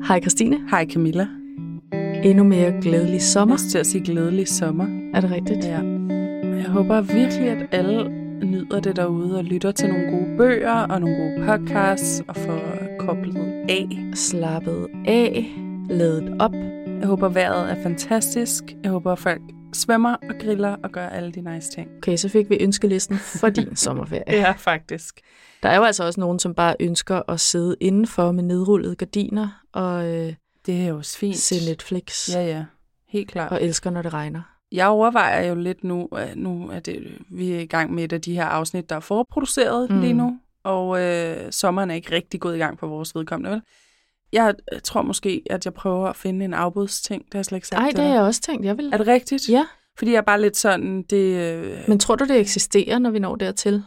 Hej Christine. Hej Camilla. Endnu mere glædelig sommer. Jeg skal til at sige glædelig sommer. Er det rigtigt? Ja. Jeg håber virkelig, at alle nyder det derude og lytter til nogle gode bøger og nogle gode podcasts og får koblet af. Slappet af. Ladet op. Jeg håber, vejret er fantastisk. Jeg håber, at folk svømmer og griller og gør alle de nice ting. Okay, så fik vi ønskelisten for din sommerferie. Ja, faktisk. Der er jo altså også nogen, som bare ønsker at sidde indenfor med nedrullede gardiner og det er jo også fint. se Netflix. Ja, helt klart. Og elsker, når det regner. Jeg overvejer jo lidt nu at vi er i gang med et af de her afsnit, der er forproduceret lige nu, og sommeren er ikke rigtig gået i gang på vores vedkommende, vel? Jeg tror måske, at jeg prøver at finde en afbudsting. Det har jeg slet ikke sagt. Nej, det har jeg også tænkt, jeg vil. Er det rigtigt? Ja. Fordi jeg er bare lidt sådan, Men tror du, det eksisterer, når vi når dertil?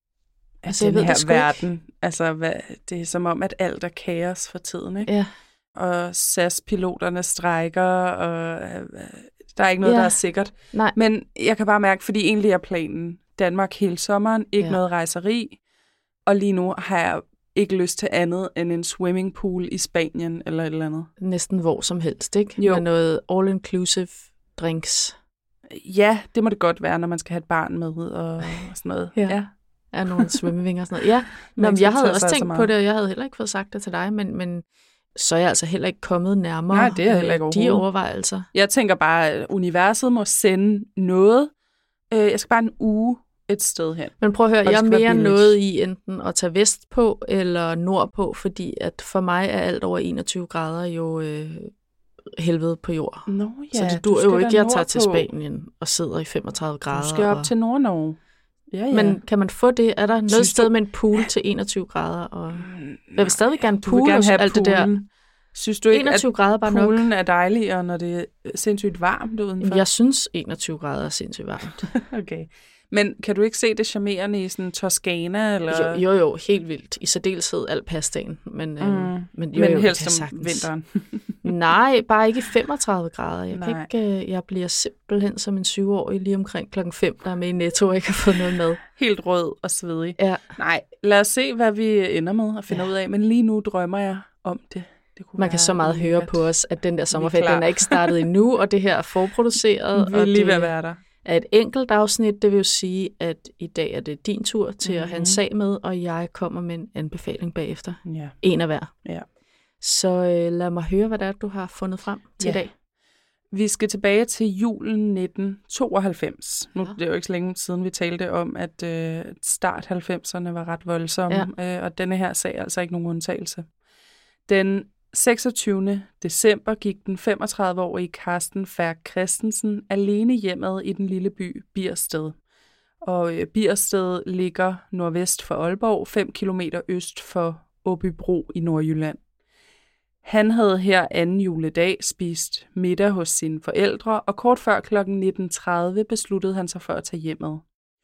Altså, den her verden. Altså, det er som om, at alt er kaos for tiden, ikke? Ja. Og SAS-piloterne strejker, og der er ikke noget, der er sikkert. Nej. Men jeg kan bare mærke, fordi egentlig er planen Danmark hele sommeren, ikke noget rejseri, og lige nu har jeg ikke lyst til andet end en swimmingpool i Spanien eller et eller andet. Næsten hvor som helst, ikke? Jo. Med noget all-inclusive drinks. Ja, det må det godt være, når man skal have et barn med og sådan noget. Ja. Er nogle svømmevinger og sådan noget. Ja, men jeg havde også tænkt på det, og jeg havde heller ikke fået sagt det til dig, men så er jeg altså heller ikke kommet nærmere. Nej, det er heller ikke de overvejelser. Jeg tænker bare, at universet må sende noget. Jeg skal bare en uge et sted hen. Men prøv at høre, jeg er mere noget i enten at tage vest på eller nord på, fordi at for mig er alt over 21 grader jo helvede på jord. Nå, ja, så det dur jo ikke, jeg tager til Spanien og sidder i 35 grader. Du skal op til Nord-Norge. Ja. Men kan man få det? Er der noget sted med en pool til 21 grader? Og jeg vil stadig gerne pool og alt det der. Synes du ikke, 21 at grader bare poolen nok? Er dejligere, når det er sindssygt varmt udenfor? Jeg synes 21 grader er sindssygt varmt. Okay. Men kan du ikke se det charmerende i sådan Toskana? Eller? Jo, helt vildt. I særdeleshed al pastaen. Men helst om vinteren. Nej, bare ikke 35 grader. Jeg bliver simpelthen som en 7-årig lige omkring 5:00, der er med i Netto og ikke har fået noget mad. Helt rød og svedig. Ja. Nej, lad os se, hvad vi ender med at finde ud af. Men lige nu drømmer jeg om det. Man kan så meget høre på os, at den der sommerferie, den er ikke startet endnu, og det her er forproduceret. Vi er lige ved at være der. Er et enkelt afsnit, det vil jo sige, at i dag er det din tur til at have en sag med, og jeg kommer med en anbefaling bagefter. Ja. En af hver. Ja. Så lad mig høre, hvad det er, du har fundet frem til i dag. Vi skal tilbage til julen 1992. Nu det er jo ikke så længe siden, vi talte om, at start 90'erne var ret voldsomme, og denne her sag er altså ikke nogen undtagelse. Den 26. december gik den 35-årige Carsten Ferg Christensen alene hjemad i den lille by Biersted. Og Biersted ligger nordvest for Aalborg, 5 kilometer øst for Åbybro i Nordjylland. Han havde her anden juledag spist middag hos sine forældre, og kort før kl. 19.30 besluttede han sig for at tage hjemad.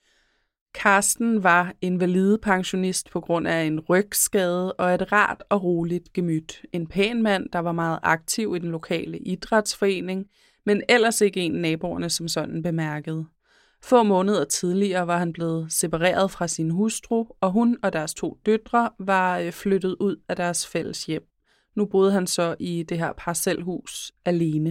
Carsten var invalidepensionist på grund af en rygskade og et rart og roligt gemyt. En pæn mand, der var meget aktiv i den lokale idrætsforening, men ellers ikke en naboerne som sådan bemærkede. Få måneder tidligere var han blevet separeret fra sin hustru, og hun og deres 2 døtre var flyttet ud af deres fælles hjem. Nu boede han så i det her parcelhus alene.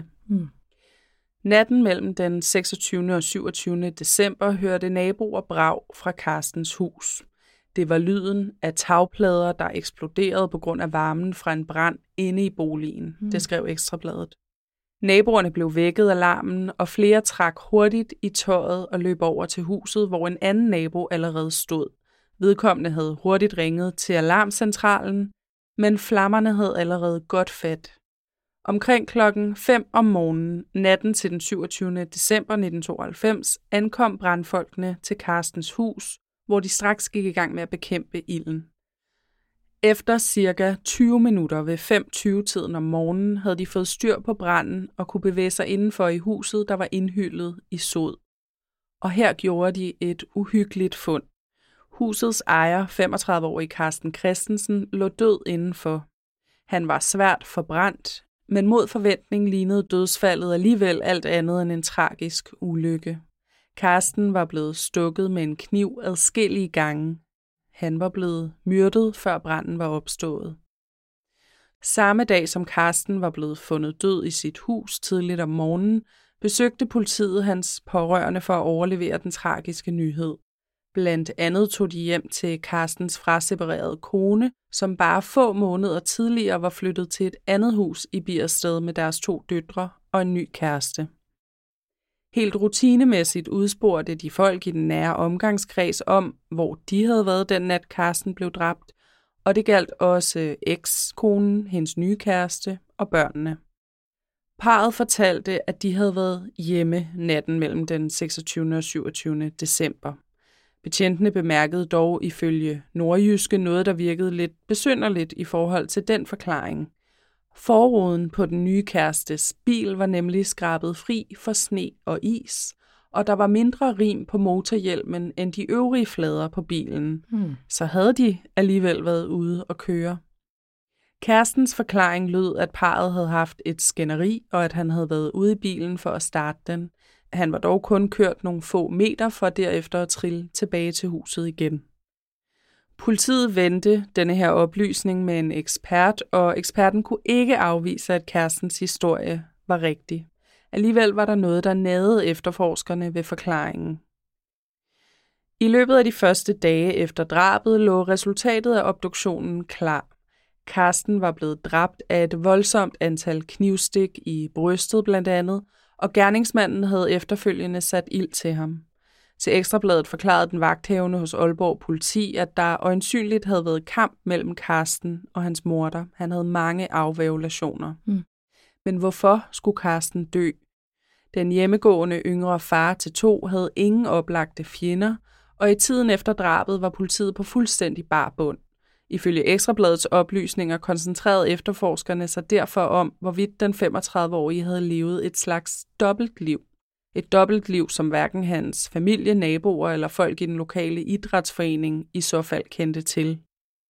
Natten mellem den 26. og 27. december hørte naboer brag fra Carstens hus. Det var lyden af tagplader, der eksploderede på grund af varmen fra en brand inde i boligen. Det skrev Ekstrabladet. Naboerne blev vækket af larmen, og flere trak hurtigt i tøjet og løb over til huset, hvor en anden nabo allerede stod. Vedkommende havde hurtigt ringet til alarmcentralen, men flammerne havde allerede godt fat. Omkring 5:00 om morgenen, natten til den 27. december 1992, ankom brandfolkene til Carstens hus, hvor de straks gik i gang med at bekæmpe ilden. Efter cirka 20 minutter ved 5:20-tiden om morgenen havde de fået styr på branden og kunne bevæge sig indenfor i huset, der var indhyllet i sod. Og her gjorde de et uhyggeligt fund. Husets ejer, 35-årige Carsten Christensen, lå død indenfor. Han var svært forbrændt, men mod forventning lignede dødsfaldet alligevel alt andet end en tragisk ulykke. Carsten var blevet stukket med en kniv adskillige gange. Han var blevet myrdet, før branden var opstået. Samme dag som Karsten var blevet fundet død i sit hus tidligt om morgenen, besøgte politiet hans pårørende for at overlevere den tragiske nyhed. Blandt andet tog de hjem til Karstens fraseparerede kone, som bare få måneder tidligere var flyttet til et andet hus i Biersted med deres 2 døtre og en ny kæreste. Helt rutinemæssigt udspurgte de folk i den nære omgangskreds om, hvor de havde været den nat Karsten blev dræbt, og det galt også ekskonen, hendes nye kæreste og børnene. Parret fortalte, at de havde været hjemme natten mellem den 26. og 27. december. Betjentene bemærkede dog ifølge Nordjyske noget, der virkede lidt besynderligt i forhold til den forklaring. Forruden på den nye kærestes bil var nemlig skrabet fri for sne og is, og der var mindre rim på motorhjelmen end de øvrige flader på bilen. Så havde de alligevel været ude og køre. Kærestens forklaring lød, at parret havde haft et skænderi, og at han havde været ude i bilen for at starte den. Han var dog kun kørt nogle få meter for derefter at trille tilbage til huset igen. Politiet vendte denne her oplysning med en ekspert, og eksperten kunne ikke afvise, at kærestens historie var rigtig. Alligevel var der noget, der nagede efterforskerne ved forklaringen. I løbet af de første dage efter drabet lå resultatet af obduktionen klar. Karsten var blevet dræbt af et voldsomt antal knivstik i brystet blandt andet, og gerningsmanden havde efterfølgende sat ild til ham. Til Ekstrabladet forklarede den vagthavende hos Aalborg politi, at der øjensynligt havde været kamp mellem Karsten og hans morder. Han havde mange afvævlationer. Men hvorfor skulle Karsten dø? Den hjemmegående yngre far til 2 havde ingen oplagte fjender, og i tiden efter drabet var politiet på fuldstændig bar bund. Ifølge Ekstrabladets oplysninger koncentrerede efterforskerne sig derfor om, hvorvidt den 35-årige havde levet et slags dobbeltliv. Et dobbeltliv, som hverken hans familie, naboer eller folk i den lokale idrætsforening i så fald kendte til.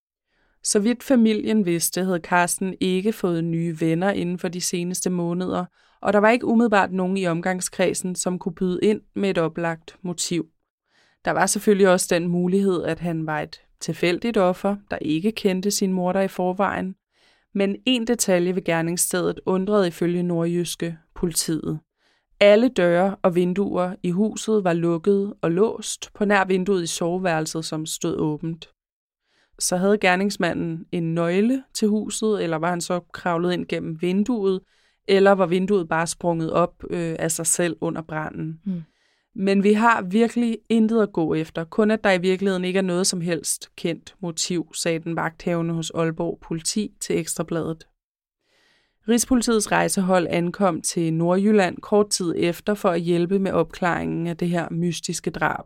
Så vidt familien vidste, havde Karsten ikke fået nye venner inden for de seneste måneder, og der var ikke umiddelbart nogen i omgangskredsen, som kunne byde ind med et oplagt motiv. Der var selvfølgelig også den mulighed, at han var et tilfældigt offer, der ikke kendte sin morder i forvejen. Men en detalje ved gerningsstedet undrede ifølge Nordjyske politiet. Alle døre og vinduer i huset var lukket og låst på nær vinduet i soveværelset, som stod åbent. Så havde gerningsmanden en nøgle til huset, eller var han så kravlet ind gennem vinduet, eller var vinduet bare sprunget op af sig selv under branden. Men vi har virkelig intet at gå efter, kun at der i virkeligheden ikke er noget som helst kendt motiv, sagde den vagthavende hos Aalborg politi til Ekstrabladet. Rigspolitiets rejsehold ankom til Nordjylland kort tid efter for at hjælpe med opklaringen af det her mystiske drab.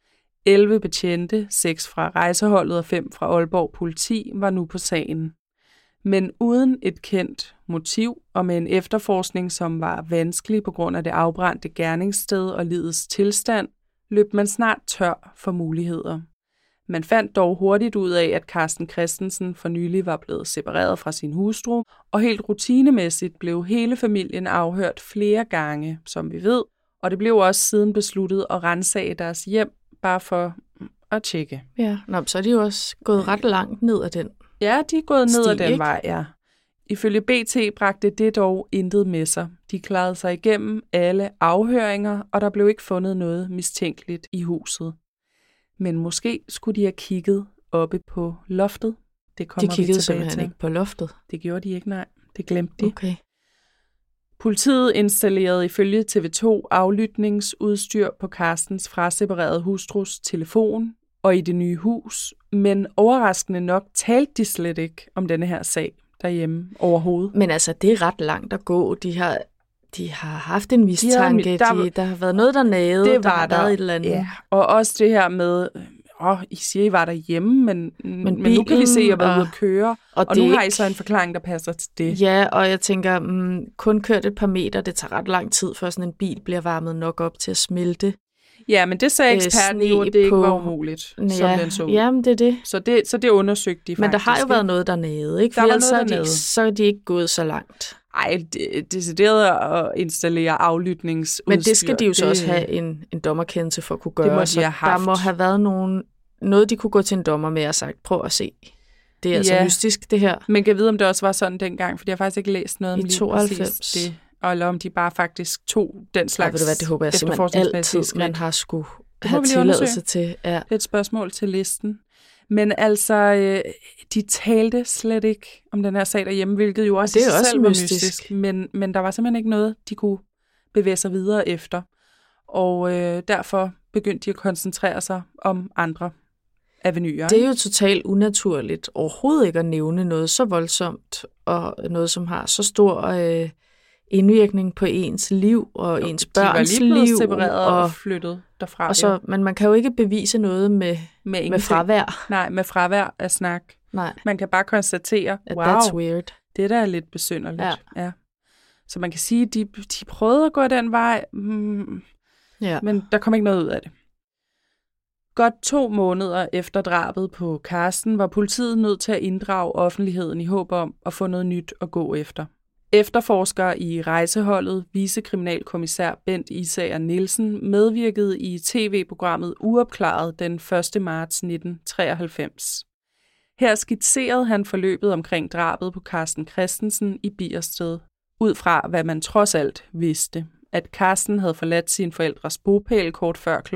11 betjente, 6 fra rejseholdet og 5 fra Aalborg politi var nu på sagen. Men uden et kendt motiv og med en efterforskning, som var vanskelig på grund af det afbrændte gerningssted og livets tilstand, løb man snart tør for muligheder. Man fandt dog hurtigt ud af, at Carsten Christensen for nylig var blevet separeret fra sin hustru, og helt rutinemæssigt blev hele familien afhørt flere gange, som vi ved, og det blev også siden besluttet at ransage deres hjem, bare for at tjekke. Ja, så er de jo også gået ret langt ned ad den. Ja, de er gået ned ad den ikke? vej, ja. Ifølge BT bragte det dog intet med sig. De klarede sig igennem alle afhøringer, og der blev ikke fundet noget mistænkeligt i huset. Men måske skulle de have kigget oppe på loftet. Det kommer de kiggede vi tilbage simpelthen til. ikke på loftet? Det gjorde de ikke, nej. Det glemte de. Okay. Politiet installerede ifølge TV2 aflytningsudstyr på Carstens fraseparerede hustrus telefon og i det nye hus, men overraskende nok talte de slet ikke om denne her sag derhjemme overhovedet. Men altså, det er ret langt at gå. De har haft en mistanke, der har været noget, der nagede, det der har været et eller andet. Ja. Og også det her med, I siger, I var derhjemme, men nu kan vi se, at jeg var ude at køre, og nu har I så en forklaring, der passer til det. Ja, og jeg tænker, kun kørt et par meter, det tager ret lang tid, før sådan en bil bliver varmet nok op til at smelte. Ja, men det sagde eksperten jo, at det ikke var umuligt, som den så ud. Jamen, det er det. Så det undersøgte de faktisk. Men der har jo været noget dernede, ikke? For ellers så er de ikke gået så langt. Ej, decideret at installere aflytningsudstyr. Men det skal de jo så også have en dommerkendelse for at kunne gøre. Det må de have haft. Der må have været noget, de kunne gå til en dommer med og sagt, prøv at se. det er altså mystisk, det her. Men kan vide, om det også var sådan dengang, for jeg har faktisk ikke læst noget om lige 92. Præcis det. Eller om de bare faktisk tog den slags det håber jeg simpelthen altid, man har skulle have tilladelse til. Ja. Det er et spørgsmål til listen. Men altså, de talte slet ikke om den her sag derhjemme, hvilket jo også, det er også selv var mystisk. Men der var simpelthen ikke noget, de kunne bevæge sig videre efter. Og derfor begyndte de at koncentrere sig om andre avenuer. Det er jo totalt unaturligt overhovedet ikke at nævne noget så voldsomt, og noget, som har så stor indvirkning på ens liv og ens børns liv. De var lige blevet separeret og flyttet derfra. Og så, men man kan jo ikke bevise noget med fravær. Nej, med fravær af snak. Nej. Man kan bare konstatere, that's weird. Det der er lidt besynderligt. Ja. Så man kan sige, at de prøvede at gå den vej, men der kom ikke noget ud af det. Godt 2 måneder efter drabet på Carsten var politiet nødt til at inddrage offentligheden i håb om at få noget nyt at gå efter. Efterforskere i rejseholdet, vicekriminalkommissær Bent Isager Nielsen, medvirkede i tv-programmet Uopklaret den 1. marts 1993. Her skitserede han forløbet omkring drabet på Carsten Christensen i Biersted, ud fra hvad man trods alt vidste, at Carsten havde forladt sine forældres bopæl kort før kl.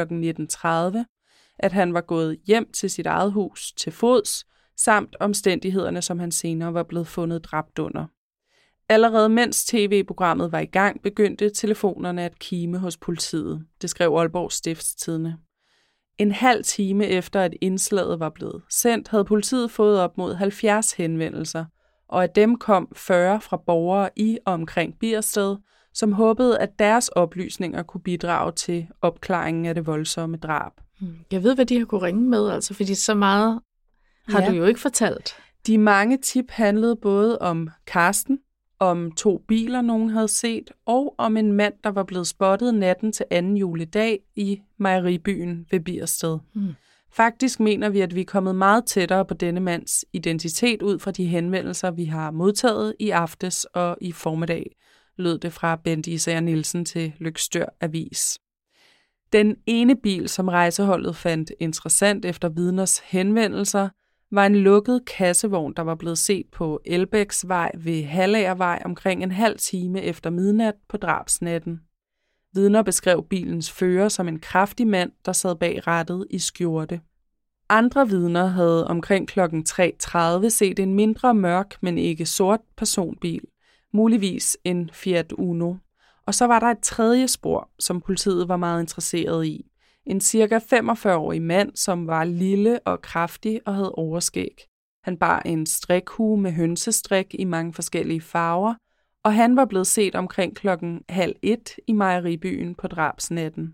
19.30, at han var gået hjem til sit eget hus til fods, samt omstændighederne, som han senere var blevet fundet dræbt under. Allerede mens tv-programmet var i gang, begyndte telefonerne at kime hos politiet. Det skrev Aalborg Stiftstidende. En halv time efter, at indslaget var blevet sendt, havde politiet fået op mod 70 henvendelser, og af dem kom 40 fra borgere i og omkring Biersted, som håbede, at deres oplysninger kunne bidrage til opklaringen af det voldsomme drab. Jeg ved, hvad de har kunne ringe med, altså, fordi så meget har du jo ikke fortalt. De mange tip handlede både om Carsten, om 2 biler, nogen havde set, og om en mand, der var blevet spottet natten til 2. juledag i mejeribyen ved Biersted. Faktisk mener vi, at vi er kommet meget tættere på denne mands identitet ud fra de henvendelser, vi har modtaget i aftes og i formiddag, lød det fra Bent Isager Nielsen til Løgstør Avis. Den ene bil, som rejseholdet fandt interessant efter vidners henvendelser, var en lukket kassevogn, der var blevet set på Elbæksvej ved Hallagervej omkring en halv time efter midnat på drabsnatten. Vidner beskrev bilens fører som en kraftig mand, der sad bag rattet i skjorte. Andre vidner havde omkring kl. 3.30 set en mindre mørk, men ikke sort personbil, muligvis en Fiat Uno. Og så var der et tredje spor, som politiet var meget interesseret i. En cirka 45-årig mand, som var lille og kraftig og havde overskæg. Han bar en strikhue med hønsestrik i mange forskellige farver, og han var blevet set omkring 12:30 i mejeribyen på drabsnatten.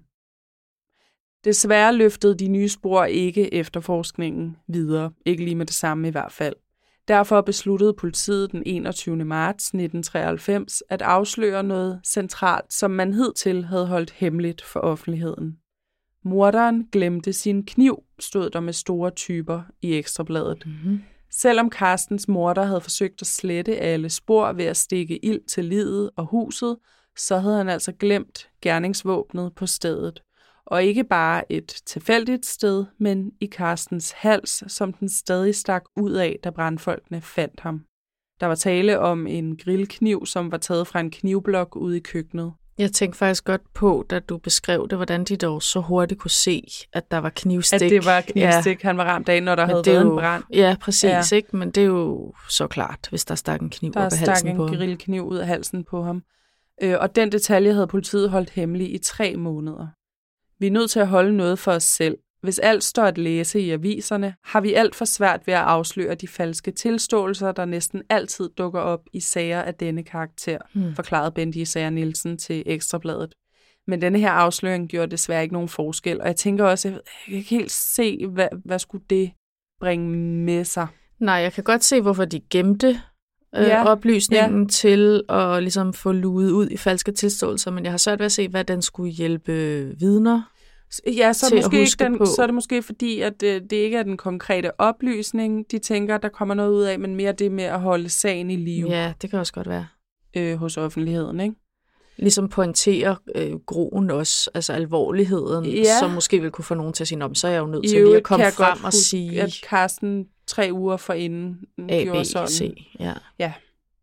Desværre løftede de nye spor ikke efterforskningen videre, ikke lige med det samme i hvert fald. Derfor besluttede politiet den 21. marts 1993 at afsløre noget centralt, som man hidtil havde holdt hemmeligt for offentligheden. Morderen glemte sin kniv, stod der med store typer i Ekstrabladet. Selvom Carstens morder havde forsøgt at slette alle spor ved at stikke ild til liget og huset, så havde han altså glemt gerningsvåbnet på stedet. Og ikke bare et tilfældigt sted, men i Carstens hals, som den stadig stak ud af, da brandfolkene fandt ham. Der var tale om en grillkniv, som var taget fra en knivblok ude i køkkenet. Jeg tænkte faktisk godt på, da du beskrev det, hvordan de dog så hurtigt kunne se, at der var knivstik. At det var knivstik, han var ramt af, når der havde været en brand. Ja, præcis, ikke? Men det er jo så klart, hvis der stak en kniv op af halsen på ham. Der stak en grillkniv ud af halsen på ham. Og den detalje havde politiet holdt hemmelig i 3 måneder. Vi er nødt til at holde noget for os selv. Hvis alt står at læse i aviserne, har vi alt for svært ved at afsløre de falske tilståelser, der næsten altid dukker op i sager af denne karakter, forklarede Bent Isager Nielsen til Ekstrabladet. Men denne her afsløring gjorde desværre ikke nogen forskel, og jeg tænker også, jeg kan ikke helt se, hvad skulle det bringe med sig. Nej, jeg kan godt se, hvorfor de gemte oplysningen til at ligesom få luet ud i falske tilståelser, men jeg har svært ved at se, hvad den skulle hjælpe vidner. Ja, så er det måske fordi, at det ikke er den konkrete oplysning, de tænker, der kommer noget ud af, men mere det med at holde sagen i live. Ja, det kan også godt være. Hos offentligheden, ikke? ligesom pointere groen også, altså alvorligheden, som måske vil kunne få nogen til at sige, så er jeg jo nødt til lige at komme frem og sige, at Carsten 3 uger forinden gjorde sådan. C. Ja.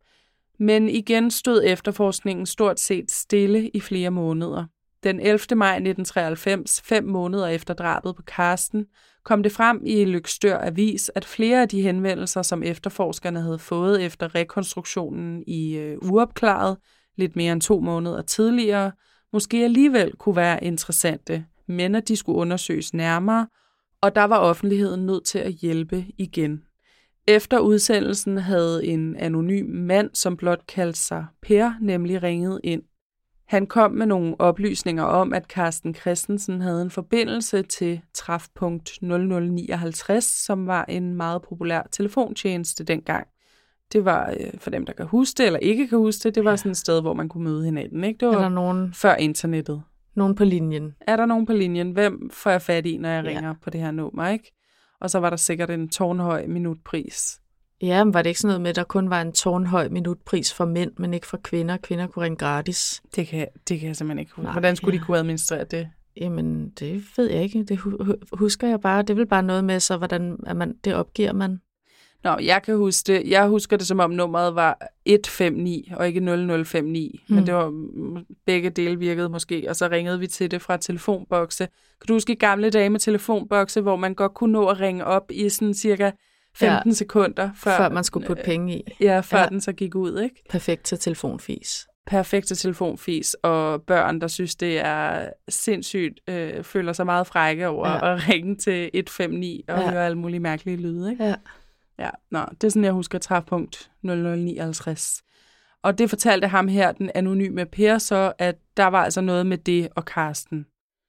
Men igen stod efterforskningen stort set stille i flere måneder. Den 11. maj 1993, 5 måneder efter drabet på Carsten, kom det frem i Løgstør Avis, at flere af de henvendelser, som efterforskerne havde fået efter rekonstruktionen i uopklaret, lidt mere end 2 måneder tidligere, måske alligevel kunne være interessante, men at de skulle undersøges nærmere, og der var offentligheden nødt til at hjælpe igen. Efter udsendelsen havde en anonym mand, som blot kaldte sig Per, nemlig ringet ind. Han kom med nogle oplysninger om, at Carsten Christensen havde en forbindelse til træfpunkt 0059, som var en meget populær telefontjeneste dengang. Det var, for dem, der kan huske det eller ikke kan huske det, det var sådan et sted, hvor man kunne møde hinanden. Ikke? Det var nogen før internettet. Nogen på linjen. Er der nogen på linjen? Hvem får jeg fat i, når jeg ringer på det her nummer, ikke? Og så var der sikkert en tårnhøj minutpris. Ja, men var det ikke sådan noget med, at der kun var en tårnhøj minutpris for mænd, men ikke for kvinder? Kvinder kunne ringe gratis. Det kan jeg simpelthen ikke huske. Hvordan skulle de kunne administrere det? Jamen, det ved jeg ikke. Det husker jeg bare. Det er vel bare noget med, så hvordan det opgiver man. Nå, jeg kan huske det. Jeg husker det, som om nummeret var 159 og ikke 0059. Men det var begge dele virkede måske. Og så ringede vi til det fra telefonbokse. Kan du huske i gamle dage med telefonbokse, hvor man godt kunne nå at ringe op i sådan cirka 15 sekunder, før man skulle putte penge i. Ja, før den så gik ud, ikke? Perfekt til telefonfis. Perfekt til telefonfis, og børn, der synes, det er sindssygt, føler sig meget frække over at ringe til 159 og høre alle mulige mærkelige lyde, ikke? Ja, det er sådan, jeg husker træfpunkt 0059. Og det fortalte ham her, den anonyme Per, så, at der var altså noget med det og Carsten.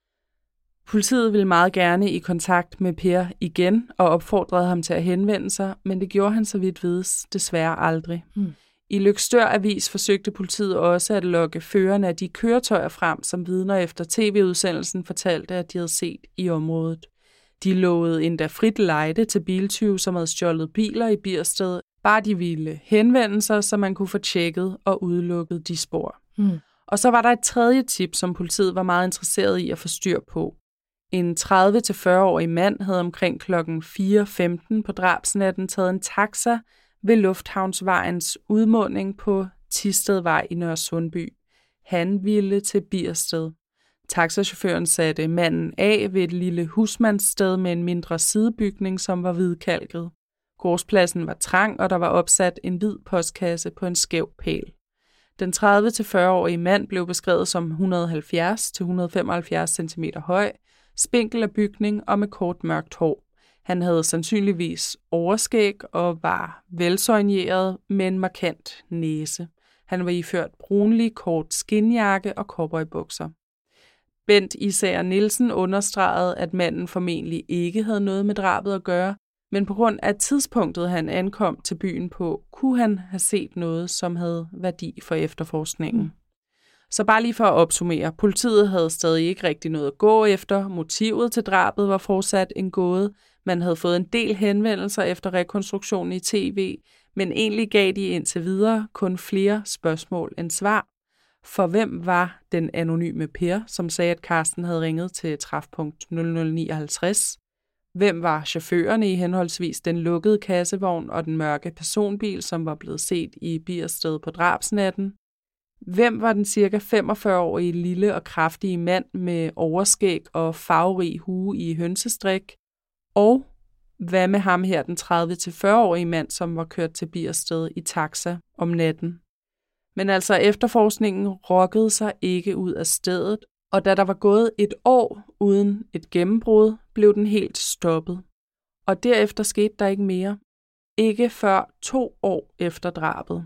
Politiet ville meget gerne i kontakt med Per igen og opfordrede ham til at henvende sig, men det gjorde han så vidt vides desværre aldrig. I Løgstør Avis forsøgte politiet også at lokke førerne af de køretøjer frem, som vidner efter tv-udsendelsen fortalte, at de havde set i området. De lovede endda frit lejde til biltyve, som havde stjålet biler i Biersted, bare de ville henvende sig, så man kunne få tjekket og udelukket de spor. Og så var der et tredje tip, som politiet var meget interesseret i at få styr på. En 30-40-årig mand havde omkring kl. 4:15 på drabsnatten taget en taxa ved Lufthavnsvejens udmunding på Thistedvej i Nørresundby. Han ville til Biersted. Taxachaufføren satte manden af ved et lille husmandssted med en mindre sidebygning, som var hvidkalket. Gårdspladsen var trang, og der var opsat en hvid postkasse på en skæv pæl. Den 30-40-årige mand blev beskrevet som 170-175 cm høj, spinkel af bygning og med kort mørkt hår. Han havde sandsynligvis overskæg og var velsøjneret med en markant næse. Han var iført brunlig kort skinjakke og cowboybukser. Bent Isager Nielsen understregede, at manden formentlig ikke havde noget med drabet at gøre, men på grund af tidspunktet, han ankom til byen på, kunne han have set noget, som havde værdi for efterforskningen. Så bare lige for at opsummere, politiet havde stadig ikke rigtig noget at gå efter. Motivet til drabet var fortsat en gåde. Man havde fået en del henvendelser efter rekonstruktionen i tv, men egentlig gav de indtil videre kun flere spørgsmål end svar. For hvem var den anonyme Per, som sagde, at Carsten havde ringet til træfpunkt 0059? Hvem var chaufførerne i henholdsvis den lukkede kassevogn og den mørke personbil, som var blevet set i Biersted på drabsnatten? Hvem var den cirka 45-årige lille og kraftige mand med overskæg og farverig hue i hønsestrik? Og hvad med ham her, den 30-40-årige mand, som var kørt til Biersted i taxa om natten? Men altså efterforskningen rokkede sig ikke ud af stedet, og da der var gået et år uden et gennembrud, blev den helt stoppet. Og derefter skete der ikke mere. Ikke før 2 år efter drabet.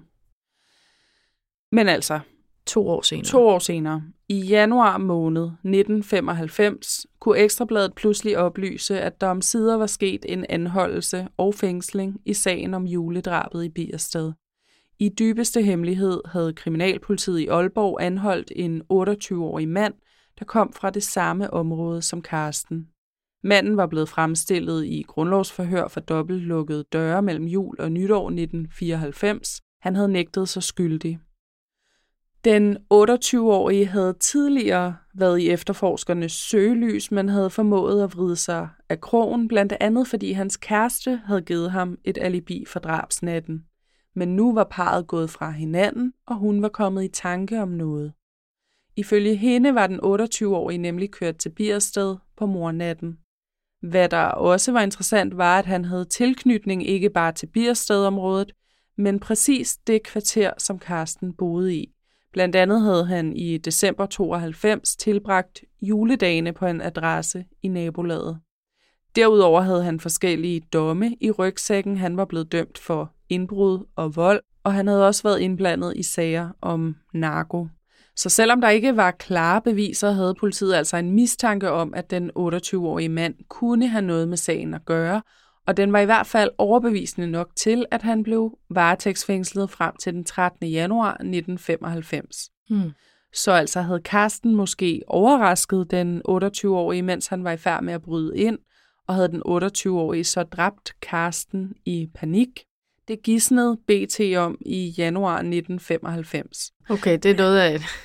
Men altså 2 år senere. 2 år senere, i januar måned 1995, kunne Ekstrabladet pludselig oplyse, at der omsider var sket en anholdelse og fængsling i sagen om juledrabet i Biersted. I dybeste hemmelighed havde kriminalpolitiet i Aalborg anholdt en 28-årig mand, der kom fra det samme område som Carsten. Manden var blevet fremstillet i grundlovsforhør for dobbeltlukkede døre mellem jul og nytår 1994. Han havde nægtet sig skyldig. Den 28-årige havde tidligere været i efterforskernes søgelys, men havde formået at vride sig af krogen, blandt andet fordi hans kæreste havde givet ham et alibi for drabsnatten. Men nu var parret gået fra hinanden, og hun var kommet i tanke om noget. Ifølge hende var den 28-årige nemlig kørt til Biersted på mordnatten. Hvad der også var interessant, var, at han havde tilknytning ikke bare til Bierstedområdet, men præcis det kvarter, som Carsten boede i. Blandt andet havde han i december 92 tilbragt juledagene på en adresse i nabolaget. Derudover havde han forskellige domme i rygsækken. Han var blevet dømt for indbrud og vold, og han havde også været indblandet i sager om narko. Så selvom der ikke var klare beviser, havde politiet altså en mistanke om, at den 28-årige mand kunne have noget med sagen at gøre, og den var i hvert fald overbevisende nok til, at han blev varetægtsfængslet frem til den 13. januar 1995. Så altså havde Carsten måske overrasket den 28-årige, mens han var i færd med at bryde ind, og havde den 28-årige så dræbt Carsten i panik. Det gidsnede BT om i januar 1995. Okay, det er noget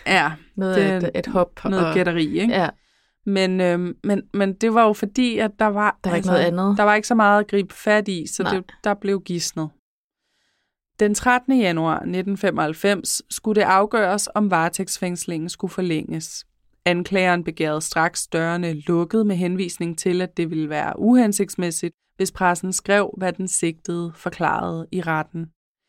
af et hop. Noget gætteri, ikke? Ja. Men det var jo fordi, at der var ikke noget andet. Der var ikke så meget at gribe fat i, så der blev gidsnet. Den 13. januar 1995 skulle det afgøres, om varetægtsfængslingen skulle forlænges. Anklageren begærede straks dørene lukket med henvisning til, at det ville være uhensigtsmæssigt, hvis pressen skrev, hvad den sigtede forklarede i retten.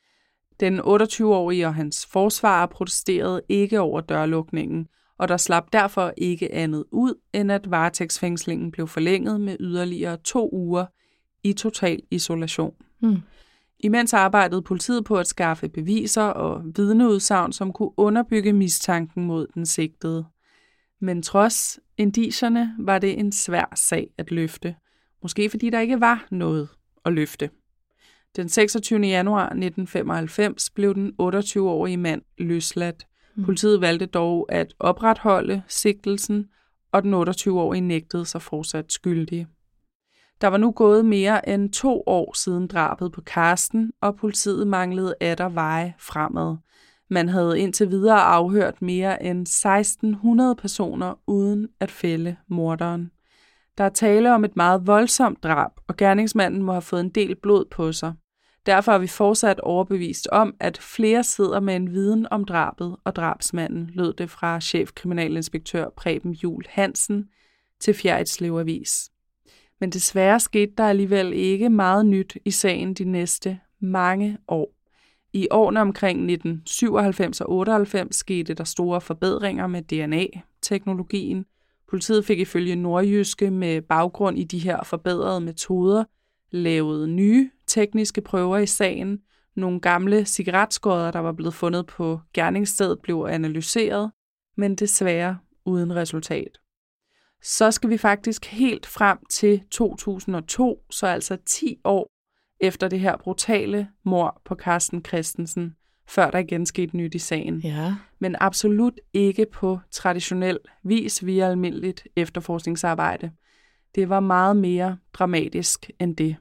Den 28-årige og hans forsvarer protesterede ikke over dørlukningen, og der slap derfor ikke andet ud, end at varetægtsfængslingen blev forlænget med yderligere 2 uger i total isolation. Imens arbejdede politiet på at skaffe beviser og vidneudsagn, som kunne underbygge mistanken mod den sigtede. Men trods indicierne var det en svær sag at løfte. Måske fordi der ikke var noget at løfte. Den 26. januar 1995 blev den 28-årige mand løsladt. Politiet valgte dog at opretholde sigtelsen, og den 28-årige nægtede sig fortsat skyldig. Der var nu gået mere end 2 år siden drabet på Carsten, og politiet manglede atter veje fremad. Man havde indtil videre afhørt mere end 1600 personer uden at fælde morderen. Der er tale om et meget voldsomt drab, og gerningsmanden må have fået en del blod på sig. Derfor er vi fortsat overbevist om, at flere sidder med en viden om drabet og drabsmanden, lød det fra chefkriminalinspektør Preben Juhl Hansen til Fjerritslev Avis. Men desværre skete der alligevel ikke meget nyt i sagen de næste mange år. I årene omkring 1997 og 98 skete der store forbedringer med DNA-teknologien. Politiet fik ifølge Nordjyske med baggrund i de her forbedrede metoder lavet nye tekniske prøver i sagen. Nogle gamle cigaretskodder, der var blevet fundet på gerningsstedet, blev analyseret, men desværre uden resultat. Så skal vi faktisk helt frem til 2002, så altså 10 år efter det her brutale mord på Carsten Christensen, før der igen skete nyt i sagen. Ja. Men absolut ikke på traditionel vis via almindeligt efterforskningsarbejde. Det var meget mere dramatisk end det.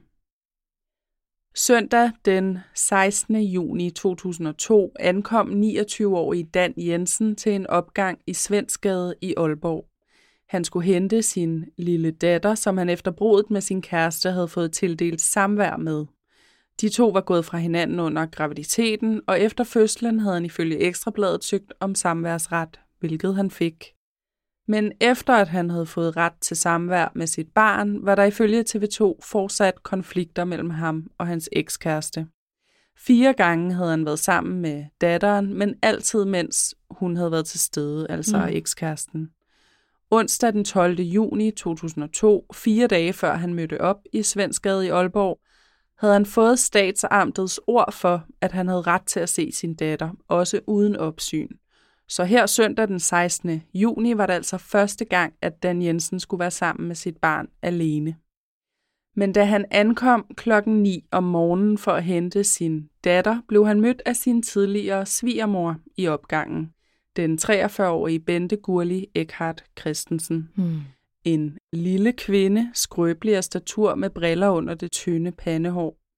Søndag den 16. juni 2002 ankom 29-årige Dan Jensen til en opgang i Svendsgade i Aalborg. Han skulle hente sin lille datter, som han efter bruddet med sin kæreste havde fået tildelt samvær med. De to var gået fra hinanden under graviditeten, og efter fødslen havde han ifølge Ekstrabladet søgt om samværsret, hvilket han fik. Men efter at han havde fået ret til samvær med sit barn, var der ifølge TV2 fortsat konflikter mellem ham og hans ekskæreste. 4 gange havde han været sammen med datteren, men altid mens hun havde været til stede, altså ekskæresten. Onsdag den 12. juni 2002, 4 dage før han mødte op i Svendsgade i Aalborg, havde han fået statsamtets ord for, at han havde ret til at se sin datter, også uden opsyn. Så her søndag den 16. juni var det altså første gang, at Dan Jensen skulle være sammen med sit barn alene. Men da han ankom 9:00 om morgenen for at hente sin datter, blev han mødt af sin tidligere svigermor i opgangen, den 43-årige Bente Gurli Eckhart Christensen. En lille kvinde, skrøbelig af statur med briller under det tynde pandehår.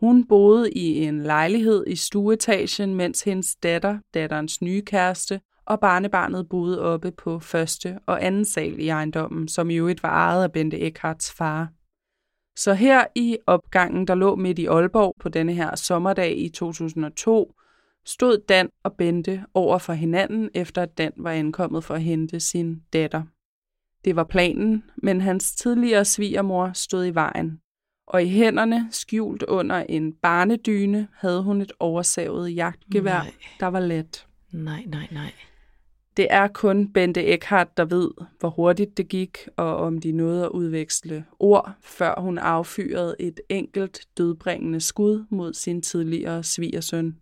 Hun boede i en lejlighed i stueetagen, mens hendes datterens nye kæreste og barnebarnet boede oppe på første og anden sal i ejendommen, som i øvrigt var ejet af Bente Eckharts far. Så her i opgangen, der lå midt i Aalborg på denne her sommerdag i 2002, stod Dan og Bente over for hinanden, efter at Dan var ankommet for at hente sin datter. Det var planen, men hans tidligere svigermor stod i vejen, og i hænderne, skjult under en barnedyne, havde hun et oversavet jagtgevær, der var let. Nej. Det er kun Bente Eckhart, der ved, hvor hurtigt det gik, og om de nåede at udveksle ord, før hun affyrede et enkelt dødbringende skud mod sin tidligere svigersøn.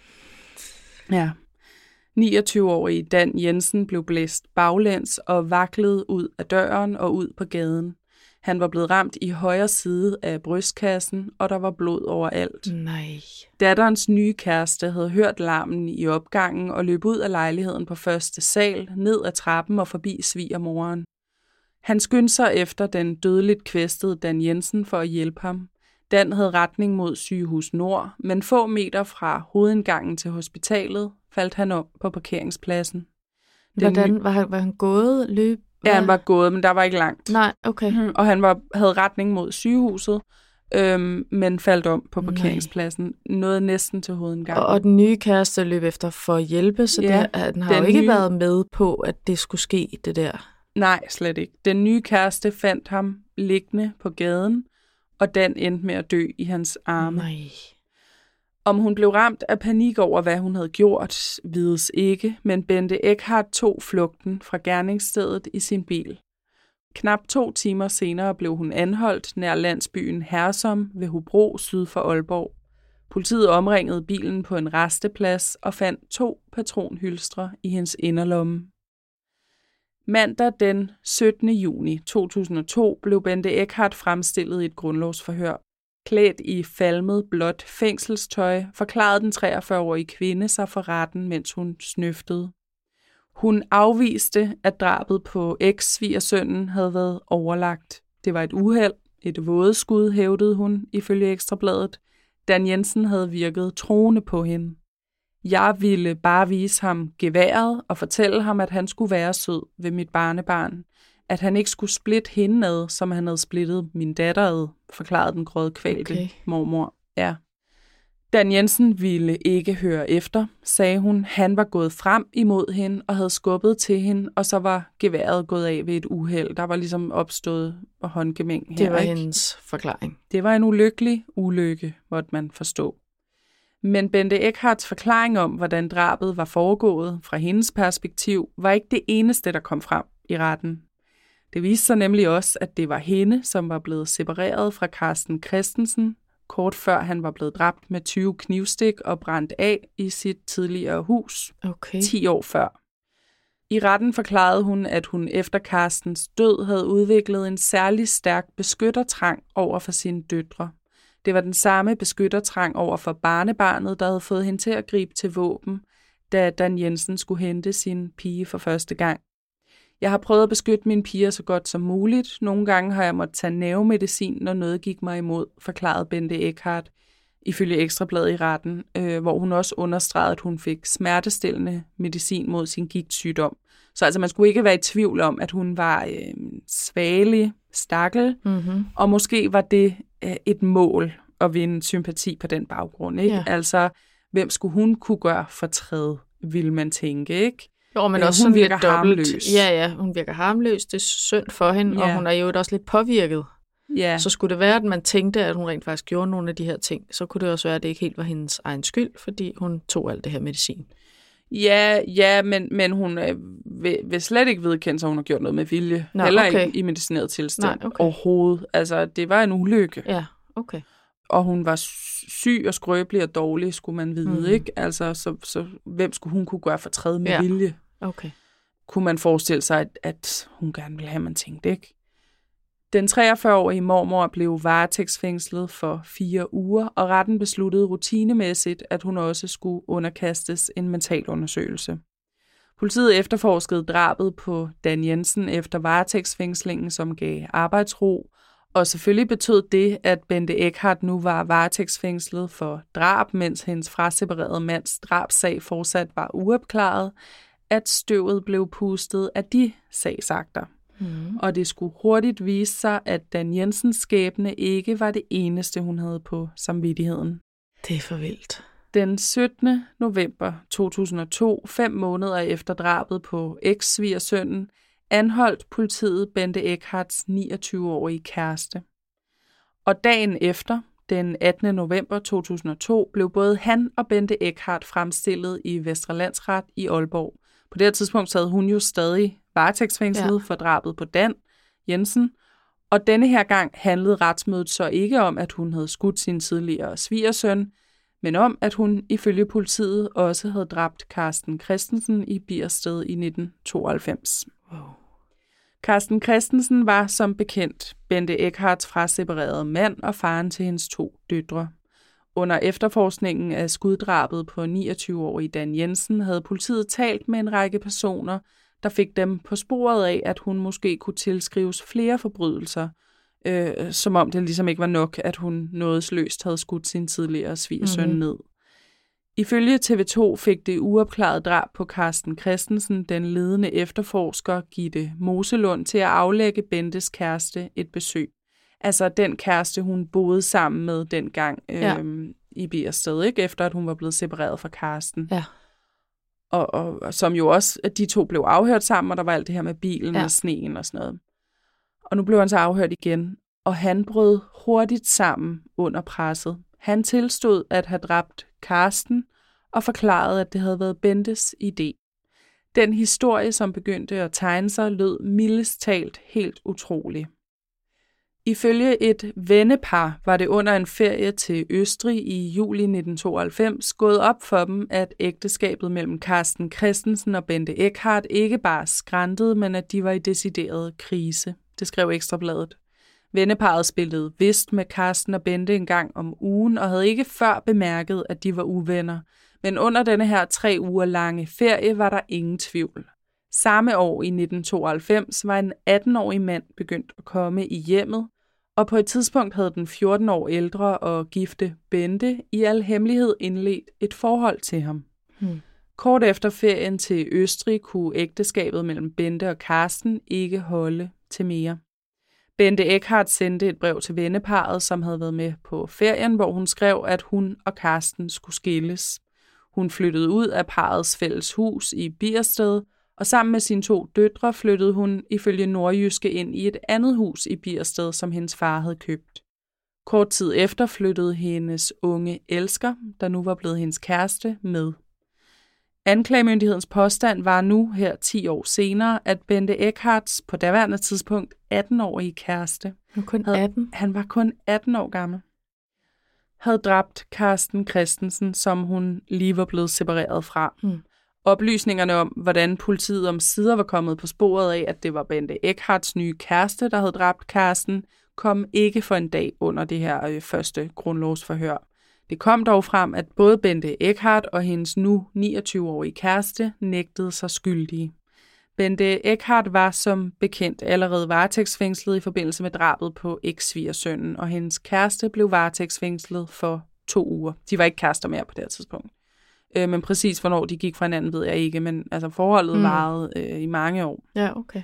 Ja. 29-årige Dan Jensen blev blæst baglæns og vaklede ud af døren og ud på gaden. Han var blevet ramt i højre side af brystkassen, og der var blod overalt. Nej. Datterens nye kæreste havde hørt larmen i opgangen og løb ud af lejligheden på første sal, ned ad trappen og forbi svigermoren. Han skyndte sig efter den dødeligt kvæstede Dan Jensen for at hjælpe ham. Dan havde retning mod Sygehus Nord, men få meter fra hovedindgangen til hospitalet faldt han om på parkeringspladsen. Hvordan var han gået? Løb? Ja, han var gået, men der var ikke langt. Nej, okay. Og han havde retning mod sygehuset, men faldt om på parkeringspladsen. Nåede næsten til hovedindgangen. Og den nye kæreste løb efter for at hjælpe, så ja, han har jo ikke været med på, at det skulle ske, det der. Nej, slet ikke. Den nye kæreste fandt ham liggende på gaden, og Dan endte med at dø i hans arme. Nej. Om hun blev ramt af panik over, hvad hun havde gjort, vides ikke, men Bente Eckhart tog flugten fra gerningsstedet i sin bil. Knap 2 timer senere blev hun anholdt nær landsbyen Hersom ved Hobro syd for Aalborg. Politiet omringede bilen på en rasteplads og fandt 2 patronhylstre i hendes inderlomme. Mandag den 17. juni 2002 blev Bente Eckhart fremstillet i et grundlovsforhør. Klædt i falmet blåt fængselstøj forklarede den 43-årige kvinde sig for retten, mens hun snøftede. Hun afviste, at drabet på eks-svigersønnen havde været overlagt. Det var et uheld, et vådeskud, hævdede hun ifølge Ekstrabladet. Dan Jensen havde virket troende på hende. Jeg ville bare vise ham geværet og fortælle ham, at han skulle være sød ved mit barnebarn. At han ikke skulle splitte hende ad, som han havde splittet min datter ad, forklarede den grådkvalte mormor. Ja. Dan Jensen ville ikke høre efter, sagde hun. Han var gået frem imod hende og havde skubbet til hende, og så var geværet gået af ved et uheld. Der var ligesom opstået håndgemæng her. Det var hendes forklaring. Det var en ulykkelig ulykke, måtte man forstå. Men Bente Eckharts forklaring om, hvordan drabet var foregået fra hendes perspektiv, var ikke det eneste, der kom frem i retten. Det viste sig nemlig også, at det var hende, som var blevet separeret fra Carsten Christensen, kort før han var blevet dræbt med 20 knivstik og brændt af i sit tidligere hus 10 år før. I retten forklarede hun, at hun efter Carstens død havde udviklet en særlig stærk beskyttertrang over for sine døtre. Det var den samme beskyttertrang over for barnebarnet, der havde fået hende til at gribe til våben, da Dan Jensen skulle hente sin pige for første gang. Jeg har prøvet at beskytte mine piger så godt som muligt. Nogle gange har jeg måttet tage nervemedicin, når noget gik mig imod, forklarede Bente Eckhart ifølge Ekstrabladet i retten, hvor hun også understregede, at hun fik smertestillende medicin mod sin gigtsygdom. Så altså man skulle ikke være i tvivl om, at hun var svagelig, stakkel, og måske var det et mål at vinde sympati på den baggrund. Ikke? Ja. Altså, hvem skulle hun kunne gøre fortræd, vil man tænke, ikke? Jo, men også hun virker harmløs. Ja, hun virker harmløs. Det er synd for hende, og hun er jo også lidt påvirket. Ja. Så skulle det være, at man tænkte, at hun rent faktisk gjorde nogle af de her ting, så kunne det også være, at det ikke helt var hendes egen skyld, fordi hun tog alt det her medicin. Ja, men hun vil slet ikke vedkende sig, at hun har gjort noget med vilje. Heller ikke i medicineret tilstand overhovedet. Altså, det var en ulykke. Ja, okay. Og hun var syg og skrøbelig og dårlig, skulle man vide, ikke? Altså, så hvem skulle hun kunne gøre fortræd med vilje? Okay. Kunne man forestille sig, at hun gerne ville have, man tænkte, ikke? Den 43-årige mormor blev varetægtsfængslet for 4 uger, og retten besluttede rutinemæssigt, at hun også skulle underkastes en mentalundersøgelse. Politiet efterforskede drabet på Dan Jensen efter varetægtsfængslingen, som gav arbejdsro, Og selvfølgelig betød det, at Bente Eckhardt nu var varetægtsfængslet for drab, mens hendes fraseparerede mands drabsag fortsat var uopklaret, at støvet blev pustet af de sagsakter. Og det skulle hurtigt vise sig, at Dan Jensens skæbne ikke var det eneste, hun havde på samvittigheden. Det er for vildt. Den 17. november 2002, 5 måneder efter drabet på eks-svigersønnen, anholdt politiet Bente Eckhardts 29-årige kæreste. Og dagen efter, den 18. november 2002, blev både han og Bente Eckhardt fremstillet i Vestre Landsret i Aalborg. På det her tidspunkt sad hun jo stadig varetægtsfængslet for drabet på Dan Jensen, og denne her gang handlede retsmødet så ikke om, at hun havde skudt sin tidligere svigersøn, men om, at hun ifølge politiet også havde dræbt Carsten Christensen i Biersted i 1992. Wow. Carsten Christensen var som bekendt Bente Eckhardts fraseparerede mand og faren til hendes 2 døtre. Under efterforskningen af skuddrabet på 29-årige Dan Jensen havde politiet talt med en række personer, der fik dem på sporet af, at hun måske kunne tilskrives flere forbrydelser, som om det ligesom ikke var nok, at hun nådesløst havde skudt sin tidligere svigersøn ned. Ifølge TV2 fik det uopklaret drab på Carsten Christensen den ledende efterforsker Gitte Moselund til at aflægge Bentes kæreste et besøg. Altså den kæreste, hun boede sammen med dengang i Biersted, ikke? Efter at hun var blevet separeret fra Carsten. Ja. Og som jo også, at de 2 blev afhørt sammen, og der var alt det her med bilen og sneen og sådan noget. Og nu blev han så afhørt igen, og han brød hurtigt sammen under presset. Han tilstod at have dræbt Carsten og forklarede, at det havde været Bentes idé. Den historie, som begyndte at tegne sig, lød mildest talt helt utrolig. Ifølge et vennepar var det under en ferie til Østrig i juli 1992 gået op for dem, at ægteskabet mellem Carsten Christensen og Bente Eckhardt ikke bare skrantede, men at de var i decideret krise. Det skrev Ekstrabladet. Venneparret spillede whist med Carsten og Bente en gang om ugen og havde ikke før bemærket, at de var uvenner. Men under denne her 3 uger lange ferie var der ingen tvivl. Samme år i 1992 var en 18-årig mand begyndt at komme i hjemmet, og på et tidspunkt havde den 14 år ældre og gifte Bente i al hemmelighed indledt et forhold til ham. Kort efter ferien til Østrig kunne ægteskabet mellem Bente og Carsten ikke holde til mere. Bente Eckhardt sendte et brev til venneparret, som havde været med på ferien, hvor hun skrev, at hun og Carsten skulle skilles. Hun flyttede ud af parrets fælles hus i Biersted, og sammen med sine 2 døtre flyttede hun ifølge Nordjyske ind i et andet hus i Biersted, som hendes far havde købt. Kort tid efter flyttede hendes unge elsker, der nu var blevet hendes kæreste, med. Anklagemyndighedens påstand var nu her 10 år senere, at Bente Eckhardts på daværende tidspunkt 18-årige kæreste, han var kun 18 år gammel, havde dræbt Carsten Christensen, som hun lige var blevet separeret fra. Oplysningerne om, hvordan politiet omsider var kommet på sporet af, at det var Bente Eckharts nye kæreste, der havde dræbt Carsten, kom ikke for en dag under det her første grundlovsforhør. Det kom dog frem, at både Bente Eckhardt og hendes nu 29-årige kæreste nægtede sig skyldige. Bente Eckhardt var som bekendt allerede varetægtsfængslet i forbindelse med drabet på eks-svigersønnen, og hendes kæreste blev varetægtsfængslet for 2 uger. De var ikke kærester mere på det her tidspunkt. Men præcis hvornår de gik fra hinanden, ved jeg ikke, men altså forholdet varede i mange år. Ja, okay.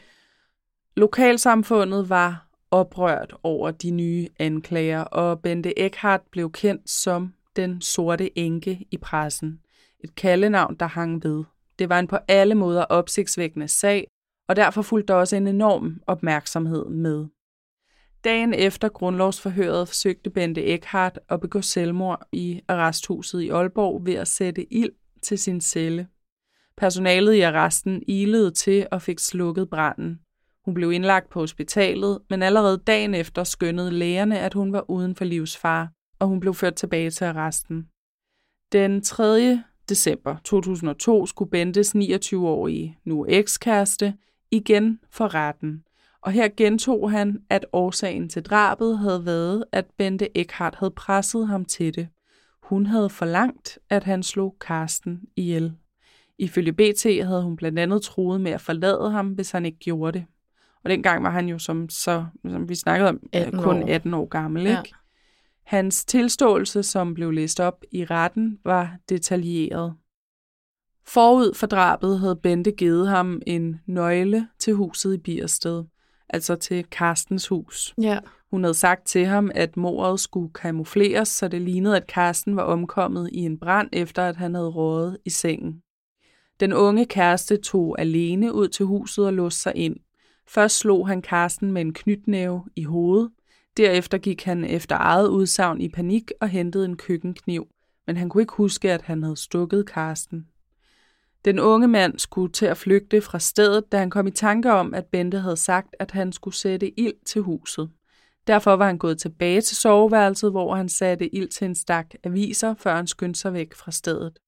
Lokalsamfundet var oprørt over de nye anklager, og Bente Eckhardt blev kendt som den sorte enke i pressen. Et kaldenavn, der hang ved. Det var en på alle måder opsigtsvækkende sag, og derfor fulgte der også en enorm opmærksomhed med. Dagen efter grundlovsforhøret forsøgte Bente Eckhardt at begå selvmord i arresthuset i Aalborg ved at sætte ild til sin celle. Personalet i arresten ilede til og fik slukket branden. Hun blev indlagt på hospitalet, men allerede dagen efter skønnede lægerne, at hun var uden for livsfare, og hun blev ført tilbage til arresten. Den 3. december 2002 skulle Bentes 29-årige, nu ekskæreste, igen for retten. Og her gentog han, at årsagen til drabet havde været, at Bente Eckhardt havde presset ham til det. Hun havde forlangt, at han slog Carsten ihjel. Ifølge BT havde hun blandt andet truet med at forlade ham, hvis han ikke gjorde det. Og dengang var han jo, som vi snakkede om, kun 18 år gammel. Ikke? Ja. Hans tilståelse, som blev læst op i retten, var detaljeret. Forud for drabet havde Bente givet ham en nøgle til huset i Biersted, altså til Carstens hus. Ja. Hun havde sagt til ham, at mordet skulle kamufleres, så det lignede, at Carsten var omkommet i en brand, efter at han havde røget i sengen. Den unge kæreste tog alene ud til huset og låste sig ind. Først slog han Carsten med en knytnæve i hovedet. Derefter gik han efter eget udsagn i panik og hentede en køkkenkniv, men han kunne ikke huske, at han havde stukket Carsten. Den unge mand skulle til at flygte fra stedet, da han kom i tanke om, at Bente havde sagt, at han skulle sætte ild til huset. Derfor var han gået tilbage til soveværelset, hvor han satte ild til en stak aviser, før han skyndte sig væk fra stedet.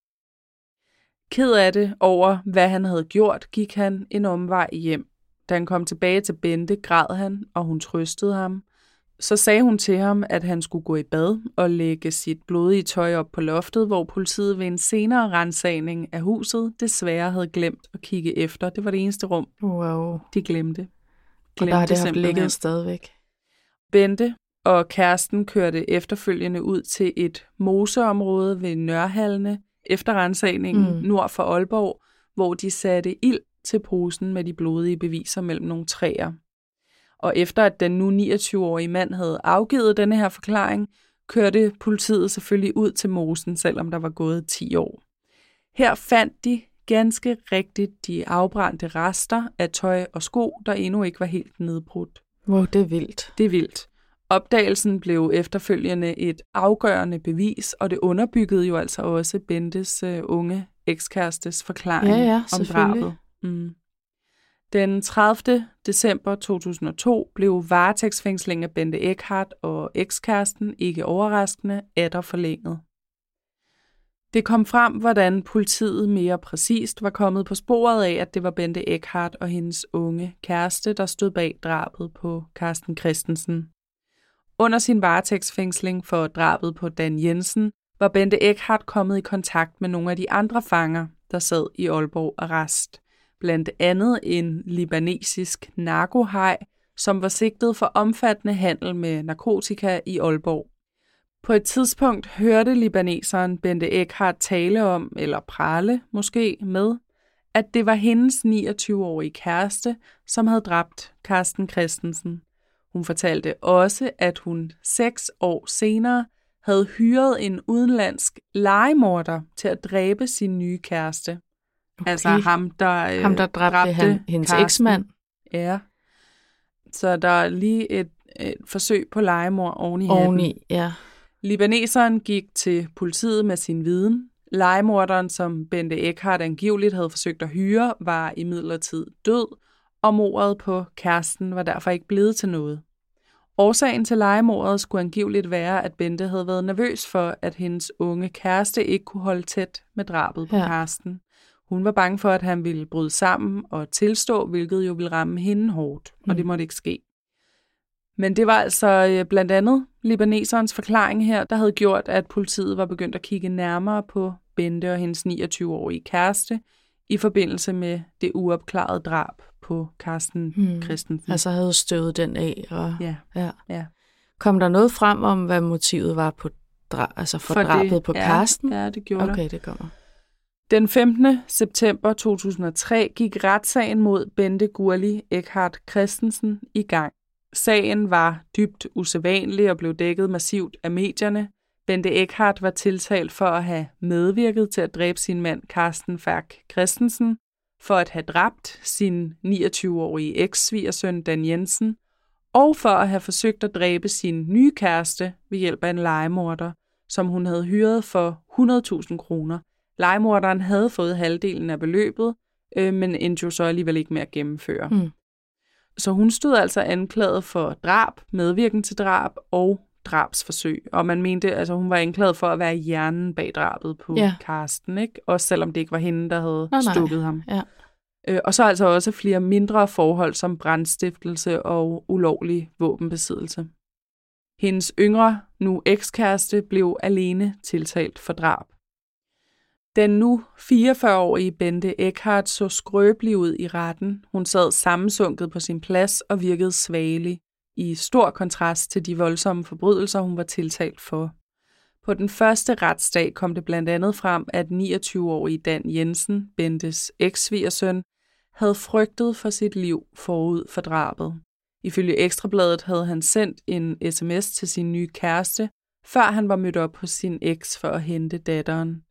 Ked af det over, hvad han havde gjort, gik han en omvej hjem. Da han kom tilbage til Bente, græd han, og hun trøstede ham. Så sagde hun til ham, at han skulle gå i bad og lægge sit blodige tøj op på loftet, hvor politiet ved en senere ransagning af huset desværre havde glemt at kigge efter. Det var det eneste rum, de glemte. Og der har det haft ligget stadigvæk. Bente og kæresten kørte efterfølgende ud til et moseområde ved Nørhalne efter ransagningen nord for Aalborg, hvor de satte ild til posen med de blodige beviser mellem nogle træer. Og efter at den nu 29-årige mand havde afgivet denne her forklaring, kørte politiet selvfølgelig ud til mosen, selvom der var gået 10 år. Her fandt de ganske rigtigt de afbrændte rester af tøj og sko, der endnu ikke var helt nedbrudt. Wow, det er vildt. Det er vildt. Opdagelsen blev efterfølgende et afgørende bevis, og det underbyggede jo altså også Bentes unge ekskærestes forklaring om drabet. Den 30. december 2002 blev varetægtsfængslingen af Bente Eckhardt og ekskæresten, ikke overraskende, atter forlænget. Det kom frem, hvordan politiet mere præcist var kommet på sporet af, at det var Bente Eckhardt og hendes unge kæreste, der stod bag drabet på Carsten Christensen. Under sin varetægtsfængsling for drabet på Dan Jensen, var Bente Eckhardt kommet i kontakt med nogle af de andre fanger, der sad i Aalborg arrest. Blandt andet en libanesisk narkohaj, som var sigtet for omfattende handel med narkotika i Aalborg. På et tidspunkt hørte libaneseren Bente Eckhardt tale om, eller prale måske med, at det var hendes 29-årige kæreste, som havde dræbt Carsten Christensen. Hun fortalte også, at hun 6 år senere havde hyret en udenlandsk legemorder til at dræbe sin nye kæreste. Okay. Altså ham, der dræbte hendes eksmand. Ja. Så der er lige et forsøg på legemord oven i hatten. Ja. Libaneseren gik til politiet med sin viden. Legemorderen, som Bente Eckhardt angiveligt havde forsøgt at hyre, var imidlertid død, og mordet på kæresten var derfor ikke blevet til noget. Årsagen til legemordet skulle angiveligt være, at Bente havde været nervøs for, at hendes unge kæreste ikke kunne holde tæt med drabet på Carsten. Hun var bange for, at han ville bryde sammen og tilstå, hvilket jo ville ramme hende hårdt, og det måtte ikke ske. Men det var altså blandt andet libaneserens forklaring her, der havde gjort, at politiet var begyndt at kigge nærmere på Bente og hendes 29-årige kæreste i forbindelse med det uopklarede drab på Carsten Christensen. Altså havde støvet den af. Og, ja. Kom der noget frem om, hvad motivet var på for drabet på Carsten? Ja, det gjorde der. Okay, det kommer. Den 15. september 2003 gik retssagen mod Bente Gurli Eckhardt Christensen i gang. Sagen var dybt usædvanlig og blev dækket massivt af medierne. Bente Eckhardt var tiltalt for at have medvirket til at dræbe sin mand Carsten Falk Christensen, for at have dræbt sin 29-årige eks-svigersøn Dan Jensen, og for at have forsøgt at dræbe sin nye kæreste ved hjælp af en legemorder, som hun havde hyret for 100.000 kroner. Legemorderen havde fået halvdelen af beløbet, men endte jo så alligevel ikke med at gennemføre. Så hun stod altså anklaget for drab, medvirken til drab og drabsforsøg. Og man mente, altså hun var anklaget for at være hjernen bag drabet på Carsten, ikke? Også selvom det ikke var hende, der havde stukket ham. Ja. Og så altså også flere mindre forhold som brandstiftelse og ulovlig våbenbesiddelse. Hendes yngre, nu ekskæreste, blev alene tiltalt for drab. Den nu 44-årige Bente Eckhardt så skrøbelig ud i retten. Hun sad sammensunket på sin plads og virkede svagelig, i stor kontrast til de voldsomme forbrydelser, hun var tiltalt for. På den første retsdag kom det blandt andet frem, at 29-årige Dan Jensen, Bentes eks-svigersøn, havde frygtet for sit liv forud for drabet. Ifølge Ekstrabladet havde han sendt en sms til sin nye kæreste, før han var mødt op hos sin eks for at hente datteren.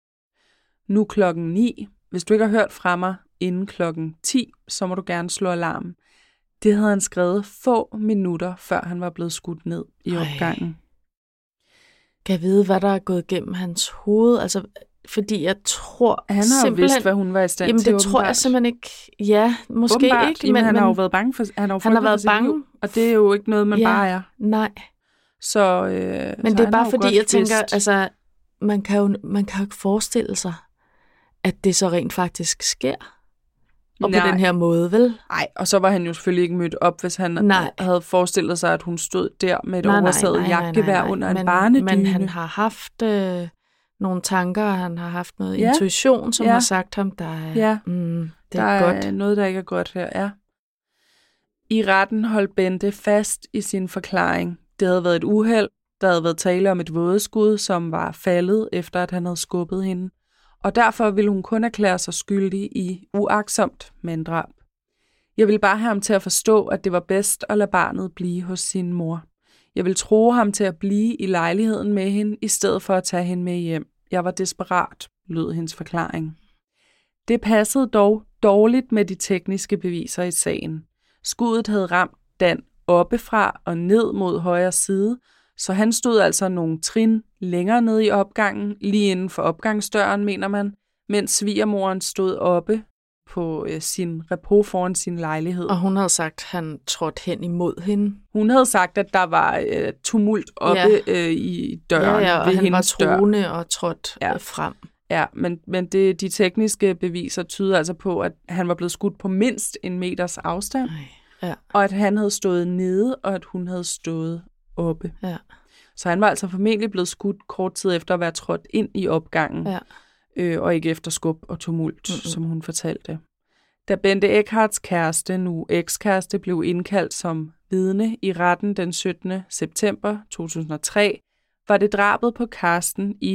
Nu 9:00. Hvis du ikke har hørt fra mig inden 10:00, så må du gerne slå alarm. Det havde han skrevet få minutter, før han var blevet skudt ned i opgangen. Kan jeg vide, hvad der er gået gennem hans hoved? Altså, fordi jeg tror han har jo vidst, hvad hun var i stand til. Jamen, det tror jeg simpelthen ikke. Ja, måske åbenbart, ikke. Men han har jo været bange for, han har været bange liv, og det er jo ikke noget, man bare er. Nej. Så, men det er bare fordi, jeg tænker, altså, man kan jo ikke forestille sig, at det så rent faktisk sker. Og på den her måde, vel? Nej, og så var han jo selvfølgelig ikke mødt op, hvis han havde forestillet sig, at hun stod der med et oversaget jagtgevær under en barnedyne. Men han har haft nogle tanker, og han har haft noget intuition, som har sagt ham, det er godt. Er noget, der ikke er godt her, ja. I retten holdt Bente fast i sin forklaring. Det havde været et uheld. Der havde været tale om et vådeskud, som var faldet, efter at han havde skubbet hende. Og derfor ville hun kun erklære sig skyldig i uagtsomt manddrab. Jeg ville bare have ham til at forstå, at det var bedst at lade barnet blive hos sin mor. Jeg ville true ham til at blive i lejligheden med hende, i stedet for at tage hende med hjem. Jeg var desperat, lød hendes forklaring. Det passede dog dårligt med de tekniske beviser i sagen. Skuddet havde ramt Dan oppefra og ned mod højre side, så han stod altså nogle trin længere nede i opgangen, lige inden for opgangsdøren, mener man, mens svigermoren stod oppe på sin repos foran sin lejlighed. Og hun havde sagt, at han trådte hen imod hende. Hun havde sagt, at der var tumult oppe i døren. Ja, og han var truende og trådte frem. Ja, men de tekniske beviser tyder altså på, at han var blevet skudt på mindst 1 meters afstand, og at han havde stået nede, og at hun havde stået oppe. Ja. Så han var altså formentlig blevet skudt kort tid efter at være trådt ind i opgangen, og ikke efter skub og tumult, som hun fortalte. Da Bente Eckhardts kæreste, nu ekskæreste, blev indkaldt som vidne i retten den 17. september 2003, var det drabet på Karsten i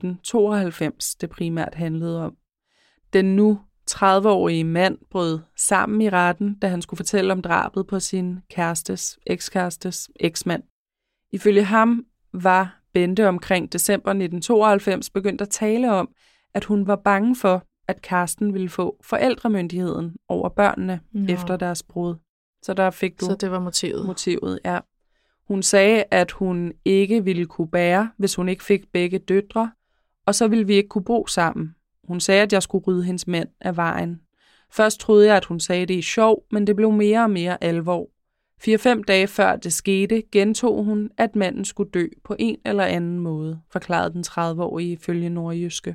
1992, det primært handlede om. Den nu 30-årige mand brød sammen i retten, da han skulle fortælle om drabet på sin ekskærestes eksmand. Ifølge ham var Bente omkring december 1992 begyndt at tale om, at hun var bange for, at Karsten ville få forældremyndigheden over børnene efter deres brud. Så der fik du... Så det var motivet. Motivet, ja. Hun sagde, at hun ikke ville kunne bære, hvis hun ikke fik begge døtre, og så ville vi ikke kunne bo sammen. Hun sagde, at jeg skulle rydde hendes mænd af vejen. Først troede jeg, at hun sagde det i sjov, men det blev mere og mere alvor. 4-5 dage før det skete, gentog hun, at manden skulle dø på en eller anden måde, forklarede den 30-årige ifølge Nordjyske.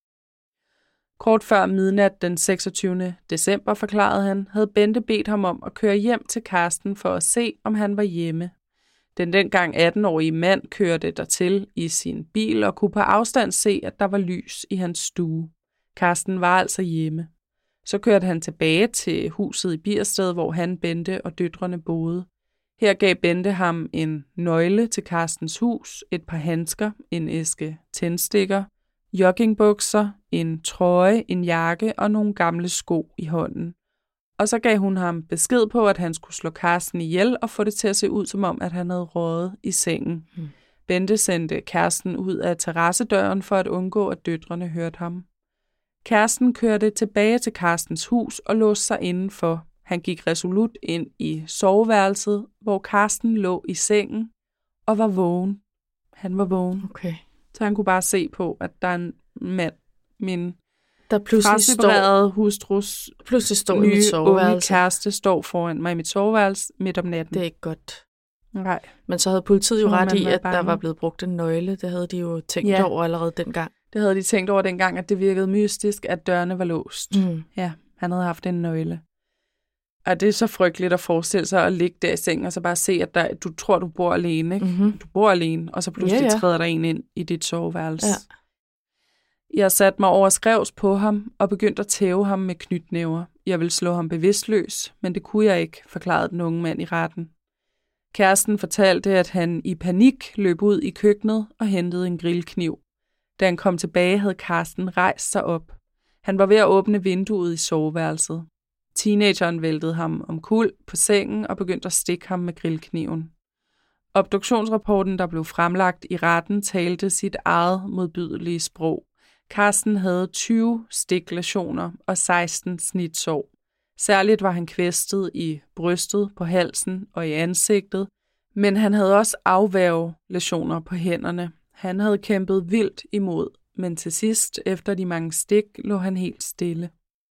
Kort før midnat den 26. december, forklarede han, havde Bente bedt ham om at køre hjem til Karsten for at se, om han var hjemme. Den dengang 18-årige mand kørte dertil i sin bil og kunne på afstand se, at der var lys i hans stue. Karsten var altså hjemme. Så kørte han tilbage til huset i Biersted, hvor han, Bente og døtrene boede. Her gav Bente ham en nøgle til Karstens hus, et par handsker, en æske tændstikker, joggingbukser, en trøje, en jakke og nogle gamle sko i hånden. Og så gav hun ham besked på, at han skulle slå Karsten ihjel og få det til at se ud, som om at han havde røget i sengen. Bente sendte Karsten ud af terrassedøren for at undgå, at døtrene hørte ham. Karsten kørte tilbage til Karstens hus og låste sig indenfor. Han gik resolut ind i soveværelset, hvor Karsten lå i sengen og var vågen. Han var vågen. Okay. Så han kunne bare se på, at der er en mand, min der fraseparerede hustrus nye unge kæreste, står foran mig i mit soveværelse midt om natten. Det er ikke godt. Nej. Men så havde politiet jo ret i, at der var blevet brugt en nøgle. Det havde de jo tænkt over allerede dengang. Det havde de tænkt over dengang, at det virkede mystisk, at dørene var låst. Ja, han havde haft en nøgle. Og det er så frygteligt at forestille sig at ligge der i sengen, og så bare se, at du tror, du bor alene. Ikke? Du bor alene, og så pludselig træder der en ind i dit soveværelse. Ja. Jeg satte mig over skrevs på ham og begyndte at tæve ham med knytnæver. Jeg ville slå ham bevidstløs, men det kunne jeg ikke, forklarede den unge mand i retten. Kæresten fortalte, at han i panik løb ud i køkkenet og hentede en grillkniv. Da han kom tilbage, havde Karsten rejst sig op. Han var ved at åbne vinduet i soveværelset. Teenageren væltede ham omkuld på sengen og begyndte at stikke ham med grillkniven. Obduktionsrapporten, der blev fremlagt i retten, talte sit eget modbydelige sprog. Karsten havde 20 stiklæsioner og 16 snitsår. Særligt var han kvæstet i brystet, på halsen og i ansigtet, men han havde også afværgelæsioner på hænderne. Han havde kæmpet vildt imod, men til sidst, efter de mange stik, lå han helt stille.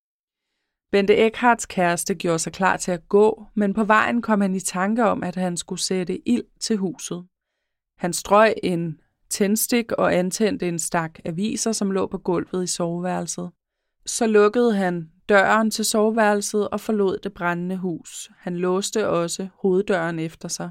Bente Eckharts kæreste gjorde sig klar til at gå, men på vejen kom han i tanke om, at han skulle sætte ild til huset. Han strøg en tændstik og antændte en stak aviser, som lå på gulvet i soveværelset. Så lukkede han døren til soveværelset og forlod det brændende hus. Han låste også hoveddøren efter sig.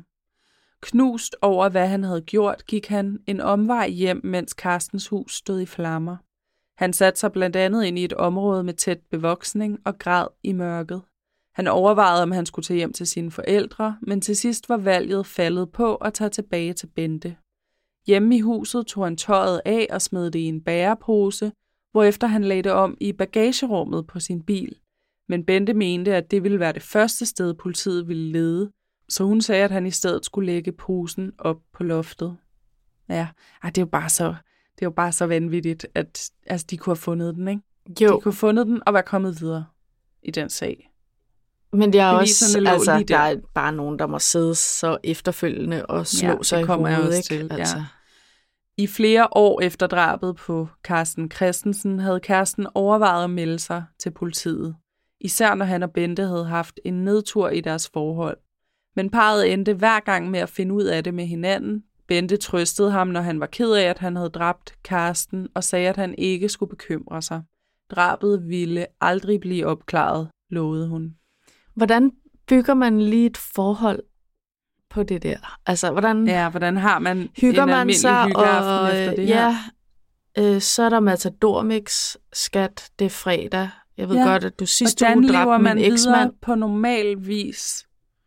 Knust over, hvad han havde gjort, gik han en omvej hjem, mens Karstens hus stod i flammer. Han satte sig blandt andet ind i et område med tæt bevoksning og græd i mørket. Han overvejede, om han skulle tage hjem til sine forældre, men til sidst var valget faldet på at tage tilbage til Bente. Hjemme i huset tog han tøjet af og smed det i en bærepose, hvorefter han lagde det om i bagagerummet på sin bil. Men Bente mente, at det ville være det første sted, politiet ville lede, så hun sagde, at han i stedet skulle lægge posen op på loftet. Ja, det er jo bare så vanvittigt, at de kunne have fundet den, ikke? Jo. De kunne have fundet den og være kommet videre i den sag. Men jeg er også, der er bare nogen, der må sidde så efterfølgende og slå sig i hovedet, ikke? Til, ja. I flere år efter drabet på Carsten Christensen havde kæresten overvejet at melde sig til politiet. Især når han og Bente havde haft en nedtur i deres forhold. Men parret endte hver gang med at finde ud af det med hinanden. Bente trøstede ham, når han var ked af, at han havde dræbt Carsten, og sagde, at han ikke skulle bekymre sig. Drabet ville aldrig blive opklaret, lovede hun. Hvordan bygger man lige et forhold på det der? Altså, hvordan har man hygger en man almindelig sig, hyggeaften efter det her? Så er der Matador-mix, skat, det er fredag. Jeg ved godt, at du sidste uge dræbte min eksmand. På normal vis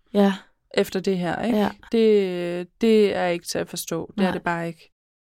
efter det her, ikke? Ja. Det er ikke til at forstå. Det er det bare ikke.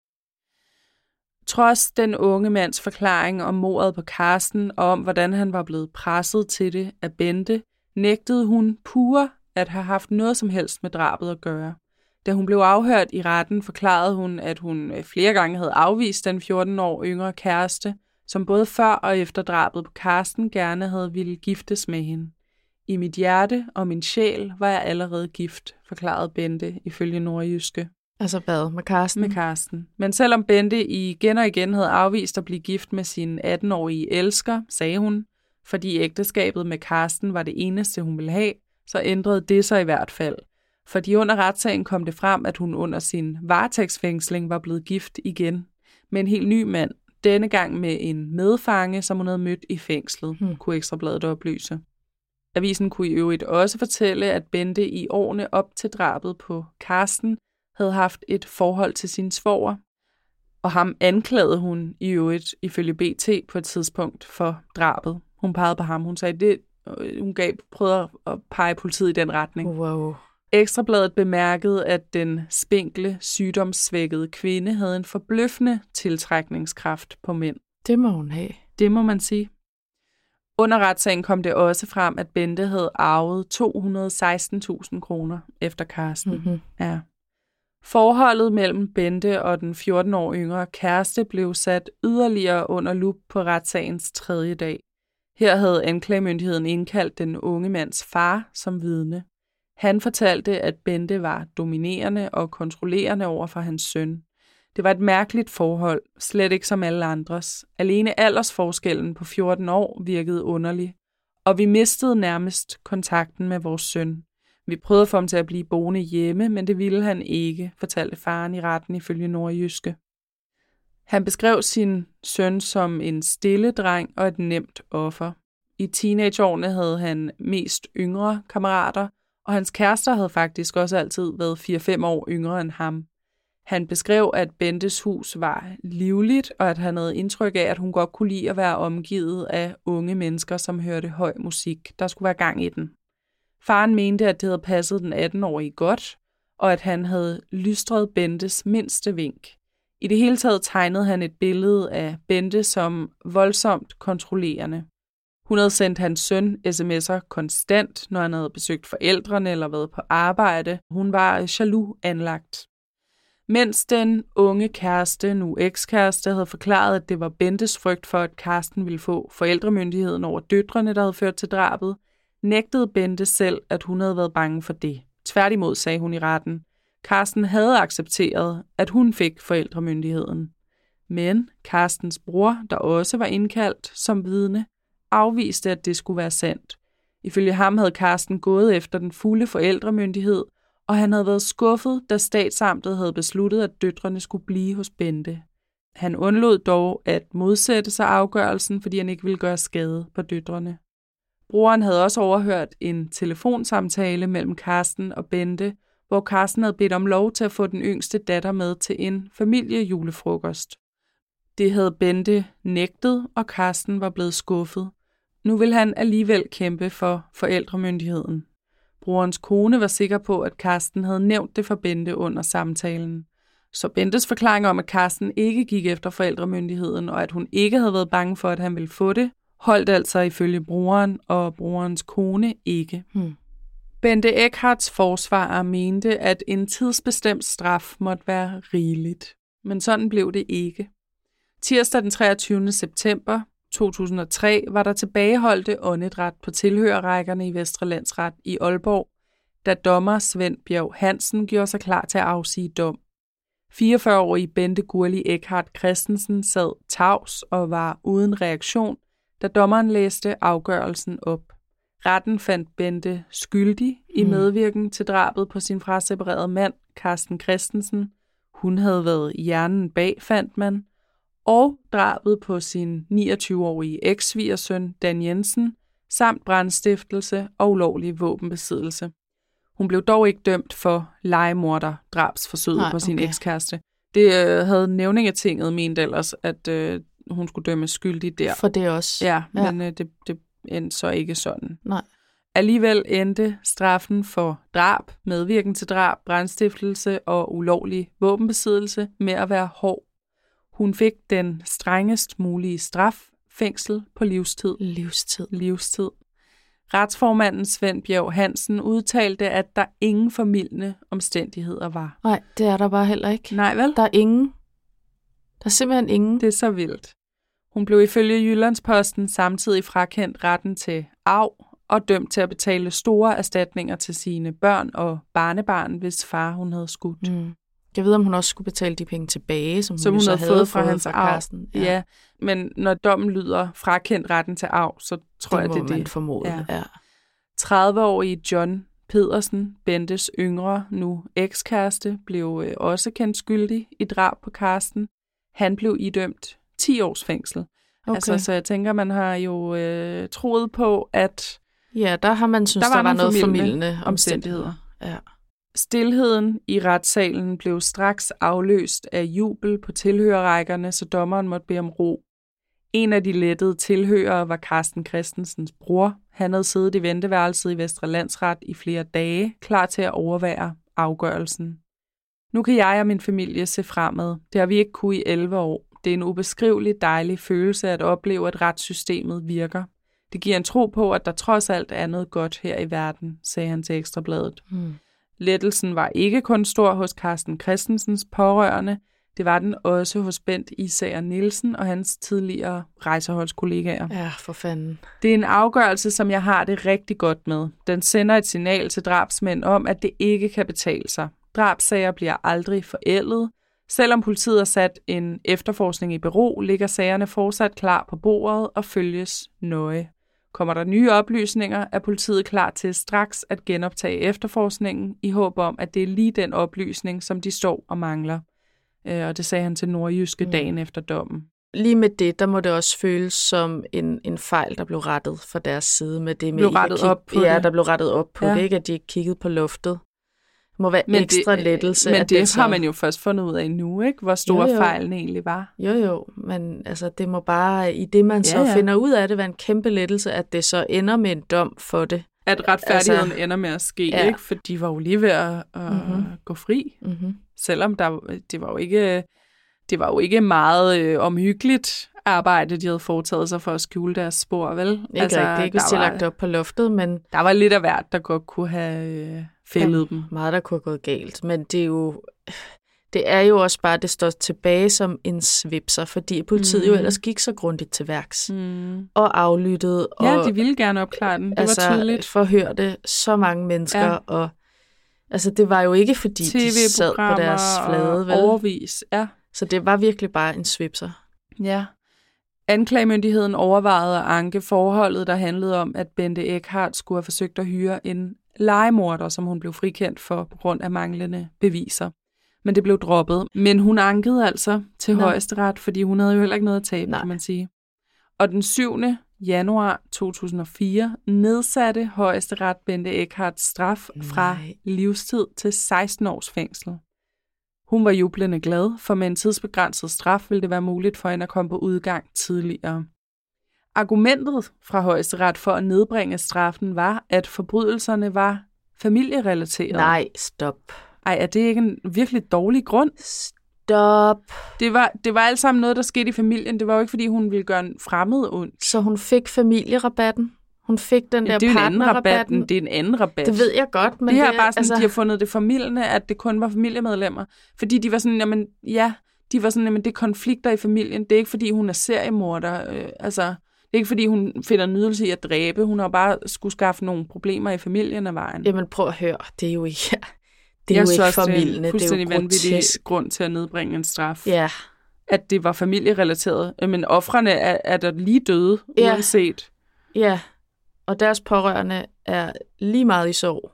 Trods den unge mands forklaring om mordet på Carsten og om, hvordan han var blevet presset til det af Bente, nægtede hun pure at have haft noget som helst med drabet at gøre. Da hun blev afhørt i retten, forklarede hun, at hun flere gange havde afvist den 14 år yngre kæreste, som både før og efter drabet på Carsten gerne havde ville giftes med hende. I mit hjerte og min sjæl var jeg allerede gift, forklarede Bente ifølge Nordjyske. Altså hvad? Med Carsten? Med Carsten. Men selvom Bente igen og igen havde afvist at blive gift med sin 18-årige elsker, sagde hun, fordi ægteskabet med Carsten var det eneste, hun ville have, så ændrede det sig i hvert fald. Fordi under retssagen kom det frem, at hun under sin varetægtsfængsling var blevet gift igen med en helt ny mand, denne gang med en medfange, som hun havde mødt i fængslet, kunne Ekstrabladet oplyse. Avisen kunne i øvrigt også fortælle, at Bente i årene op til drabet på Carsten havde haft et forhold til sin svoger, og ham anklagede hun i øvrigt ifølge BT på et tidspunkt for drabet. Hun pegede på ham. Hun sagde, det hun prøvede at pege politiet i den retning. Wow. Ekstrabladet bemærkede, at den spinkle, sygdomssvækkede kvinde havde en forbløffende tiltrækningskraft på mænd. Det må hun have. Det må man sige. Under retssagen kom det også frem, at Bente havde arvet 216.000 kroner efter Carsten. Mm-hmm. Ja. Forholdet mellem Bente og den 14 år yngre kæreste blev sat yderligere under lup på retssagens 3. dag. Her havde anklagemyndigheden indkaldt den unge mands far som vidne. Han fortalte, at Bente var dominerende og kontrollerende over for hans søn. Det var et mærkeligt forhold, slet ikke som alle andres. Alene aldersforskellen på 14 år virkede underlig, og vi mistede nærmest kontakten med vores søn. Vi prøvede at få ham til at blive boende hjemme, men det ville han ikke, fortalte faren i retten ifølge Nordjyske. Han beskrev sin søn som en stille dreng og et nemt offer. I teenageårene havde han mest yngre kammerater, og hans kærester havde faktisk også altid været 4-5 år yngre end ham. Han beskrev, at Bentes hus var livligt, og at han havde indtryk af, at hun godt kunne lide at være omgivet af unge mennesker, som hørte høj musik. Der skulle være gang i den. Faren mente, at det havde passet den 18-årige godt, og at han havde lystret Bentes mindste vink. I det hele taget tegnede han et billede af Bente som voldsomt kontrollerende. Hun havde sendt hans søn sms'er konstant, når han havde besøgt forældrene eller været på arbejde. Hun var jaloux anlagt. Mens den unge kæreste, nu ekskæreste, havde forklaret, at det var Bentes frygt for, at Karsten ville få forældremyndigheden over døtrene, der havde ført til drabet, nægtede Bente selv, at hun havde været bange for det. Tværtimod sagde hun i retten. Karsten havde accepteret, at hun fik forældremyndigheden. Men Karstens bror, der også var indkaldt som vidne, afviste, at det skulle være sandt. Ifølge ham havde Karsten gået efter den fulde forældremyndighed, og han havde været skuffet, da statsamtet havde besluttet, at døtrene skulle blive hos Bente. Han undlod dog at modsætte sig afgørelsen, fordi han ikke ville gøre skade på døtrene. Broren havde også overhørt en telefonsamtale mellem Karsten og Bente, hvor Karsten havde bedt om lov til at få den yngste datter med til en familiejulefrokost. Det havde Bente nægtet, og Karsten var blevet skuffet. Nu ville han alligevel kæmpe for forældremyndigheden. Brorens kone var sikker på, at Karsten havde nævnt det for Bente under samtalen. Så Bentes forklaring om, at Karsten ikke gik efter forældremyndigheden, og at hun ikke havde været bange for, at han ville få det, holdt altså ifølge broren og brorens kone ikke. Bente Eckharts forsvarer mente, at en tidsbestemt straf måtte være rigeligt. Men sådan blev det ikke. Tirsdag den 23. september 2003 var der tilbageholdte åndedræt på tilhørerrækkerne i Vestre Landsret i Aalborg, da dommer Svend Bjerg Hansen gjorde sig klar til at afsige dom. 44-årige Bente Gurli Eckhart Christensen sad tavs og var uden reaktion, da dommeren læste afgørelsen op. Retten fandt Bente skyldig i medvirken til drabet på sin fraseparerede mand, Carsten Christensen. Hun havde været hjernen bag, fandt man. Og drabet på sin 29-årige eks-svigersøn Dan Jensen, samt brandstiftelse og ulovlig våbenbesiddelse. Hun blev dog ikke dømt for legemorder drabsforsøget på sin ekskæreste. Det havde Nævningetinget ment ellers, at hun skulle dømmes skyldig der. For det også. Ja, men det endte så ikke sådan. Nej. Alligevel endte straffen for drab, medvirken til drab, brandstiftelse og ulovlig våbenbesiddelse med at være hård. Hun fik den strengest mulige straf, fængsel på livstid. Livstid. Retsformanden Svend Bjerg Hansen udtalte, at der ingen formildende omstændigheder var. Nej, det er der bare heller ikke. Nej, vel? Der er ingen. Der er simpelthen ingen. Det er så vildt. Hun blev ifølge Jyllandsposten samtidig frakendt retten til arv og dømt til at betale store erstatninger til sine børn og barnebarn, hvis far hun havde skudt. Jeg ved, om hun også skulle betale de penge tilbage, som hun havde fået fra hans arv. Ja, men når dommen lyder frakendt retten til arv, så tror jeg, det er det. Det må man formode, ja. 30-årige John Pedersen, Bentes yngre, nu ekskæreste, blev også kendt skyldig i drab på Karsten. Han blev idømt 10 års fængsel. Okay. Altså, så jeg tænker, man har jo troet på, at ja, der har man synes, der var noget formildende omstændigheder. Ja. Stilheden i retssalen blev straks afløst af jubel på tilhørerrækkerne, så dommeren måtte bede om ro. En af de lettede tilhørere var Carsten Christensens bror. Han havde siddet i venteværelset i Vestre Landsret i flere dage, klar til at overvære afgørelsen. Nu kan jeg og min familie se fremad. Det har vi ikke kunnet i 11 år. Det er en ubeskrivelig dejlig følelse at opleve, at retssystemet virker. Det giver en tro på, at der trods alt er noget godt her i verden, sagde han til Ekstrabladet. Lettelsen var ikke kun stor hos Carsten Christensens pårørende, det var den også hos Bent Isager Nielsen og hans tidligere rejseholdskollegaer. Ja, for fanden. Det er en afgørelse, som jeg har det rigtig godt med. Den sender et signal til drabsmænd om, at det ikke kan betale sig. Drabssager bliver aldrig forældet. Selvom politiet har sat en efterforskning i bero, ligger sagerne fortsat klar på bordet og følges nøje. Kommer der nye oplysninger, er politiet klar til straks at genoptage efterforskningen i håb om, at det er lige den oplysning, som de står og mangler. Og det sagde han til Nordjyske dagen efter dommen. Lige med det, der må det også føles som en fejl, der blev rettet fra deres side med det med der blev rettet op på det, ikke? At de ikke kiggede på loftet. må være ekstra lettelse. Men det har man jo først fundet ud af nu, ikke? Hvor store fejlen egentlig var. Jo, men altså, det må bare, i det man så finder ud af det, være en kæmpe lettelse, at det så ender med en dom for det. At retfærdigheden ender med at ske, ikke? For de var jo lige ved at gå fri. Mm-hmm. Selvom det var jo ikke meget omhyggeligt arbejde, de havde foretaget sig for at skjule deres spor, vel? Ikke rigtigt, ikke hvis de lagt op på loftet, men... Der var lidt af hvert, der godt kunne have fældet dem. Meget, der kunne have gået galt, men det er jo også bare, det står tilbage som en svipser, fordi politiet jo ellers gik så grundigt til værks og aflyttede. Ja, de ville gerne opklare den, det var tydeligt. Forhørte så mange mennesker, og altså, det var jo ikke, fordi de sad på deres flade, vel? Overvis, Så det var virkelig bare en svipser. Ja. Anklagemyndigheden overvejede at anke forholdet, der handlede om, at Bente Eckhardt skulle have forsøgt at hyre en legemorder, som hun blev frikendt for på grund af manglende beviser. Men det blev droppet. Men hun ankede altså til Højesteret, fordi hun havde jo heller ikke noget at tabe, kan man sige. Og den 7. januar 2004 nedsatte Højesteret Bente Eckhardts straf fra livstid til 16 års fængsel. Hun var jublende glad, for med en tidsbegrænset straf ville det være muligt for hende at komme på udgang tidligere. Argumentet fra Højesteret for at nedbringe straffen var, at forbrydelserne var familierelaterede. Nej, stop. Ej, er det ikke en virkelig dårlig grund? Stop. Det var alt sammen noget, der skete i familien. Det var jo ikke, fordi hun ville gøre en fremmed ondt. Så hun fik familierabatten? Hun fik den der partnerrabatten? Det er en anden rabat. Det ved jeg godt, men det her er bare sådan, de har fundet det formildende, at det kun var familiemedlemmer. Fordi de var sådan, jamen, det er konflikter i familien. Det er ikke, fordi hun er seriemorder. Det er ikke, fordi hun finder nydelse i at dræbe. Hun har bare skulle skaffe nogle problemer i familien af vejen. Jamen, prøv at høre. Det er jo ikke... Det er jo ikke familien, det er fuldstændig vanvittig grund til at nedbringe en straf. Ja. At det var familierelateret. Men ofrene er der lige døde, uanset. Ja, og deres pårørende er lige meget i sorg.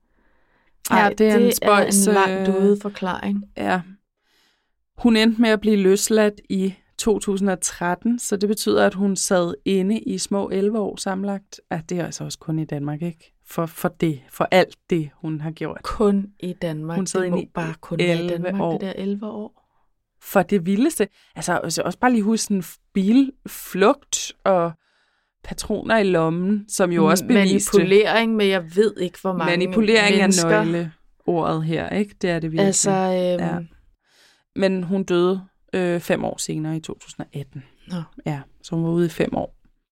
Ja, det er en langt ude forklaring. Ja. Hun endte med at blive løsladt i 2013, så det betyder, at hun sad inde i små 11 år sammenlagt. Ja, det er altså også kun i Danmark, ikke? For alt det, hun har gjort. Kun i Danmark. Hun sad inde i bare kun 11 i Danmark, år. Det der 11 år. For det vildeste. Altså også bare lige huske en bilflugt og patroner i lommen, som jo også beviste. Manipulering, men jeg ved ikke, hvor mange manipulering mennesker. Er nøgleordet her, ikke? Det er det virkelig. Altså, ja. Men hun døde 5 år senere i 2018. Ja, så hun var ude i 5 år.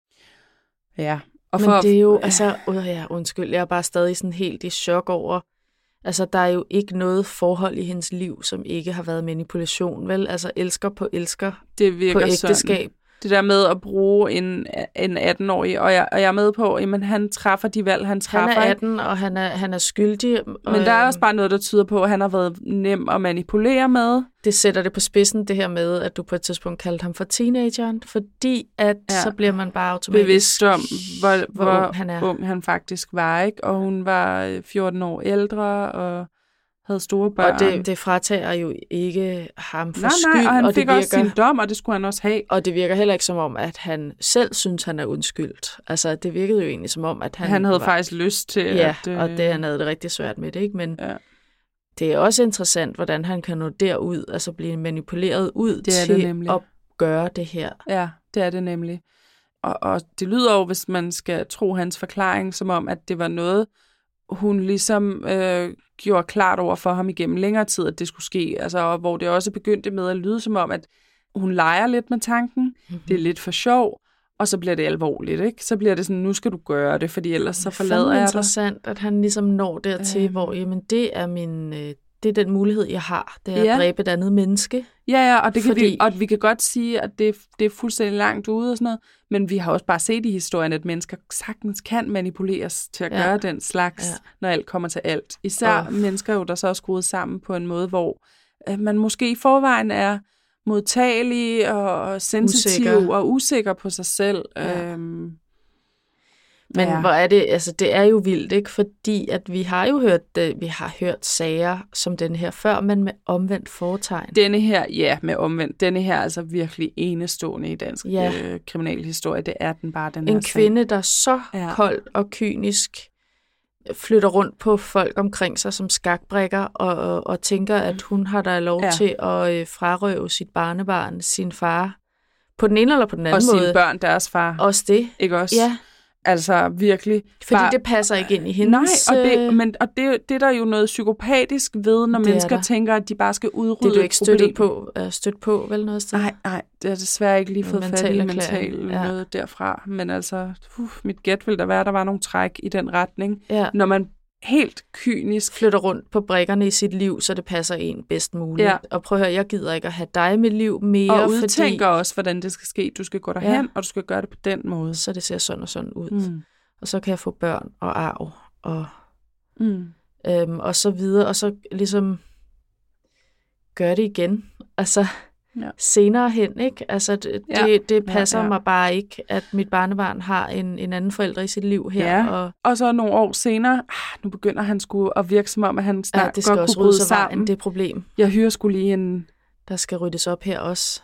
Ja. Og men det er jo, undskyld, jeg er bare stadig sådan helt i chok over, altså der er jo ikke noget forhold i hendes liv, som ikke har været manipulation, vel? Altså elsker på elsker, det virker på ægteskab. Sådan. Det der med at bruge en 18-årig, og jeg er med på, at han træffer de valg, han træffer. Han er 18, og han er skyldig. Men der er også bare noget, der tyder på, at han har været nem at manipulere med. Det sætter det på spidsen, det her med, at du på et tidspunkt kaldte ham for teenageren, fordi at så bliver man bare automatisk bevidst om, hvor ung han faktisk var, ikke? Og hun var 14 år ældre, og havde store børn. Og det fratager jo ikke ham for skyld. Nej, og han fik også sin dom, og det skulle han også have. Og det virker heller ikke som om, at han selv synes, han er undskyldt. Altså, det virkede jo egentlig som om, at han havde faktisk lyst til at... Ja, og han havde det rigtig svært med det, ikke? Men det er også interessant, hvordan han kan nå derud, altså blive manipuleret ud til at gøre det her. Ja, det er det nemlig. Og det lyder jo, hvis man skal tro hans forklaring, som om, at det var noget, hun ligesom gjorde klart over for ham igennem længere tid, at det skulle ske. Altså, hvor det også begyndte med at lyde som om, at hun leger lidt med tanken. Mm-hmm. Det er lidt for sjov, og så bliver det alvorligt, ikke? Så bliver det sådan, nu skal du gøre det, fordi ellers så forlader jeg dig. Det er interessant, at han ligesom når dertil, hvor jamen, det er den mulighed, jeg har. Det er at dræbe et andet menneske. Ja, og det kan vi kan godt sige, at det er fuldstændig langt ude og sådan noget, men vi har også bare set i historien, at mennesker sagtens kan manipuleres til at gøre den slags, når alt kommer til alt. Især mennesker jo, der så er skruet sammen på en måde, hvor man måske i forvejen er modtagelig og sensitiv og usikker på sig selv. Ja. Men hvor er det, altså det er jo vildt, ikke? Fordi at vi har jo hørt sager som den her før, men med omvendt foretegn. Denne her, med omvendt. Denne her er altså virkelig enestående i dansk kriminalhistorie. Det er den bare, den her en kvinde, der så koldt og kynisk flytter rundt på folk omkring sig som skakbrikker, og tænker, at hun har da lov til at frarøve sit barnebarn, sin far, på den ene eller på den anden måde. Og sine børn, deres far. Også det. Ikke også? Ja. Altså virkelig. Fordi det passer ikke ind i hendes... Nej, og det er der jo noget psykopatisk ved, når mennesker tænker, at de bare skal udrydde. Det er du ikke stødt på, vel noget sted? Nej, det er desværre ikke lige fået fat i mental noget derfra. Men altså, mit gæt vil der være, der var nogle træk i den retning. Ja. Når man helt kynisk flytter rundt på brikkerne i sit liv, så det passer en bedst muligt. Ja. Og prøv at høre, jeg gider ikke at have dig med liv mere. Og udtænker også, hvordan det skal ske. Du skal gå derhen, og du skal gøre det på den måde. Så det ser sådan og sådan ud. Og så kan jeg få børn og arv, og så videre, og så ligesom gøre det igen. Altså senere hen, ikke? Altså det passer mig bare ikke, at mit barnebarn har en anden forælder i sit liv her. Ja. Og så nogle år senere, nu begynder han sgu at virke som om, at han snart godt kunne bryde sammen. Det problem. Jeg hyrer sgu lige en... Der skal ryddes op her også.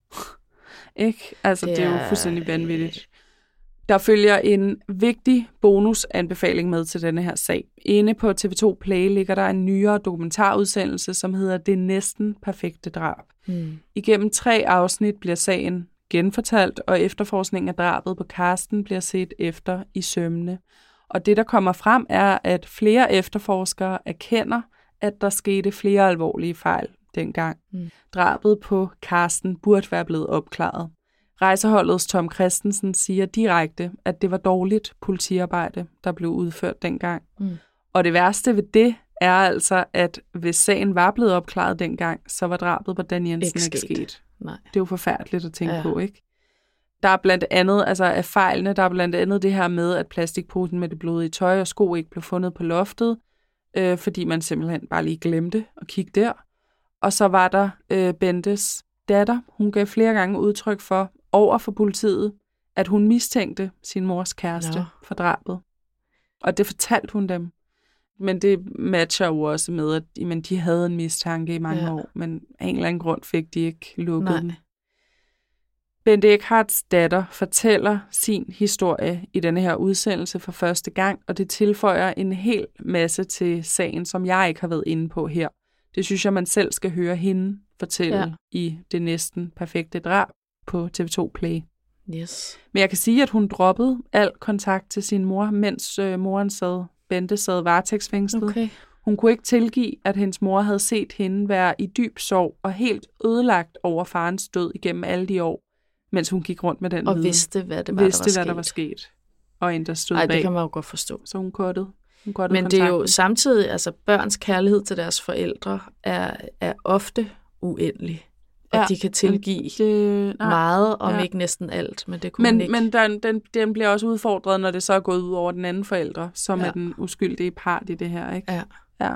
Ikke? Altså, det er jo fuldstændig vanvittigt. Der følger en vigtig bonusanbefaling med til denne her sag. Inde på TV2 Play ligger der en nyere dokumentarudsendelse, som hedder Det næsten perfekte drab. Igennem 3 afsnit bliver sagen genfortalt, og efterforskningen af drabet på Karsten bliver set efter i sømmene. Og det, der kommer frem, er, at flere efterforskere erkender, at der skete flere alvorlige fejl dengang. Drabet på Karsten burde være blevet opklaret. Rejseholdets Tom Christensen siger direkte, at det var dårligt politiarbejde, der blev udført dengang. Og det værste ved det er altså, at hvis sagen var blevet opklaret dengang, så var drabet på Dan Jensen ikke sket. Nej. Det er jo forfærdeligt at tænke på, ikke? Der er blandt andet, altså af fejlene, der er blandt andet det her med, at plastikposen med det blodige tøj og sko ikke blev fundet på loftet, fordi man simpelthen bare lige glemte at kigge der. Og så var der Bentes datter. Hun gav flere gange udtryk for, over for politiet, at hun mistænkte sin mors kæreste for drabet. Og det fortalte hun dem. Men det matcher jo også med, at de havde en mistanke i mange år, men af en eller anden grund fik de ikke lukket den. Bente Eckharts datter fortæller sin historie i denne her udsendelse for første gang, og det tilføjer en hel masse til sagen, som jeg ikke har været inde på her. Det synes jeg, man selv skal høre hende fortælle i Det næsten perfekte drab på TV2 Play. Yes. Men jeg kan sige, at hun droppede al kontakt til sin mor, mens Bente sad varetægtsfængslet. Okay. Hun kunne ikke tilgive, at hendes mor havde set hende være i dyb sorg og helt ødelagt over farens død igennem alle de år, mens hun gik rundt med den viden. Og vidste, hvad der var sket. Og endda stod bag. Det kan man jo godt forstå. Så hun kuttede Men kontakten. det er jo samtidig, altså børns kærlighed til deres forældre er ofte uendelig. Og de kan tilgive meget, om ikke næsten alt, men det kunne man ikke. Men den bliver også udfordret, når det så er gået ud over den anden forælder, som er den uskyldige part i det her, ikke? Ja.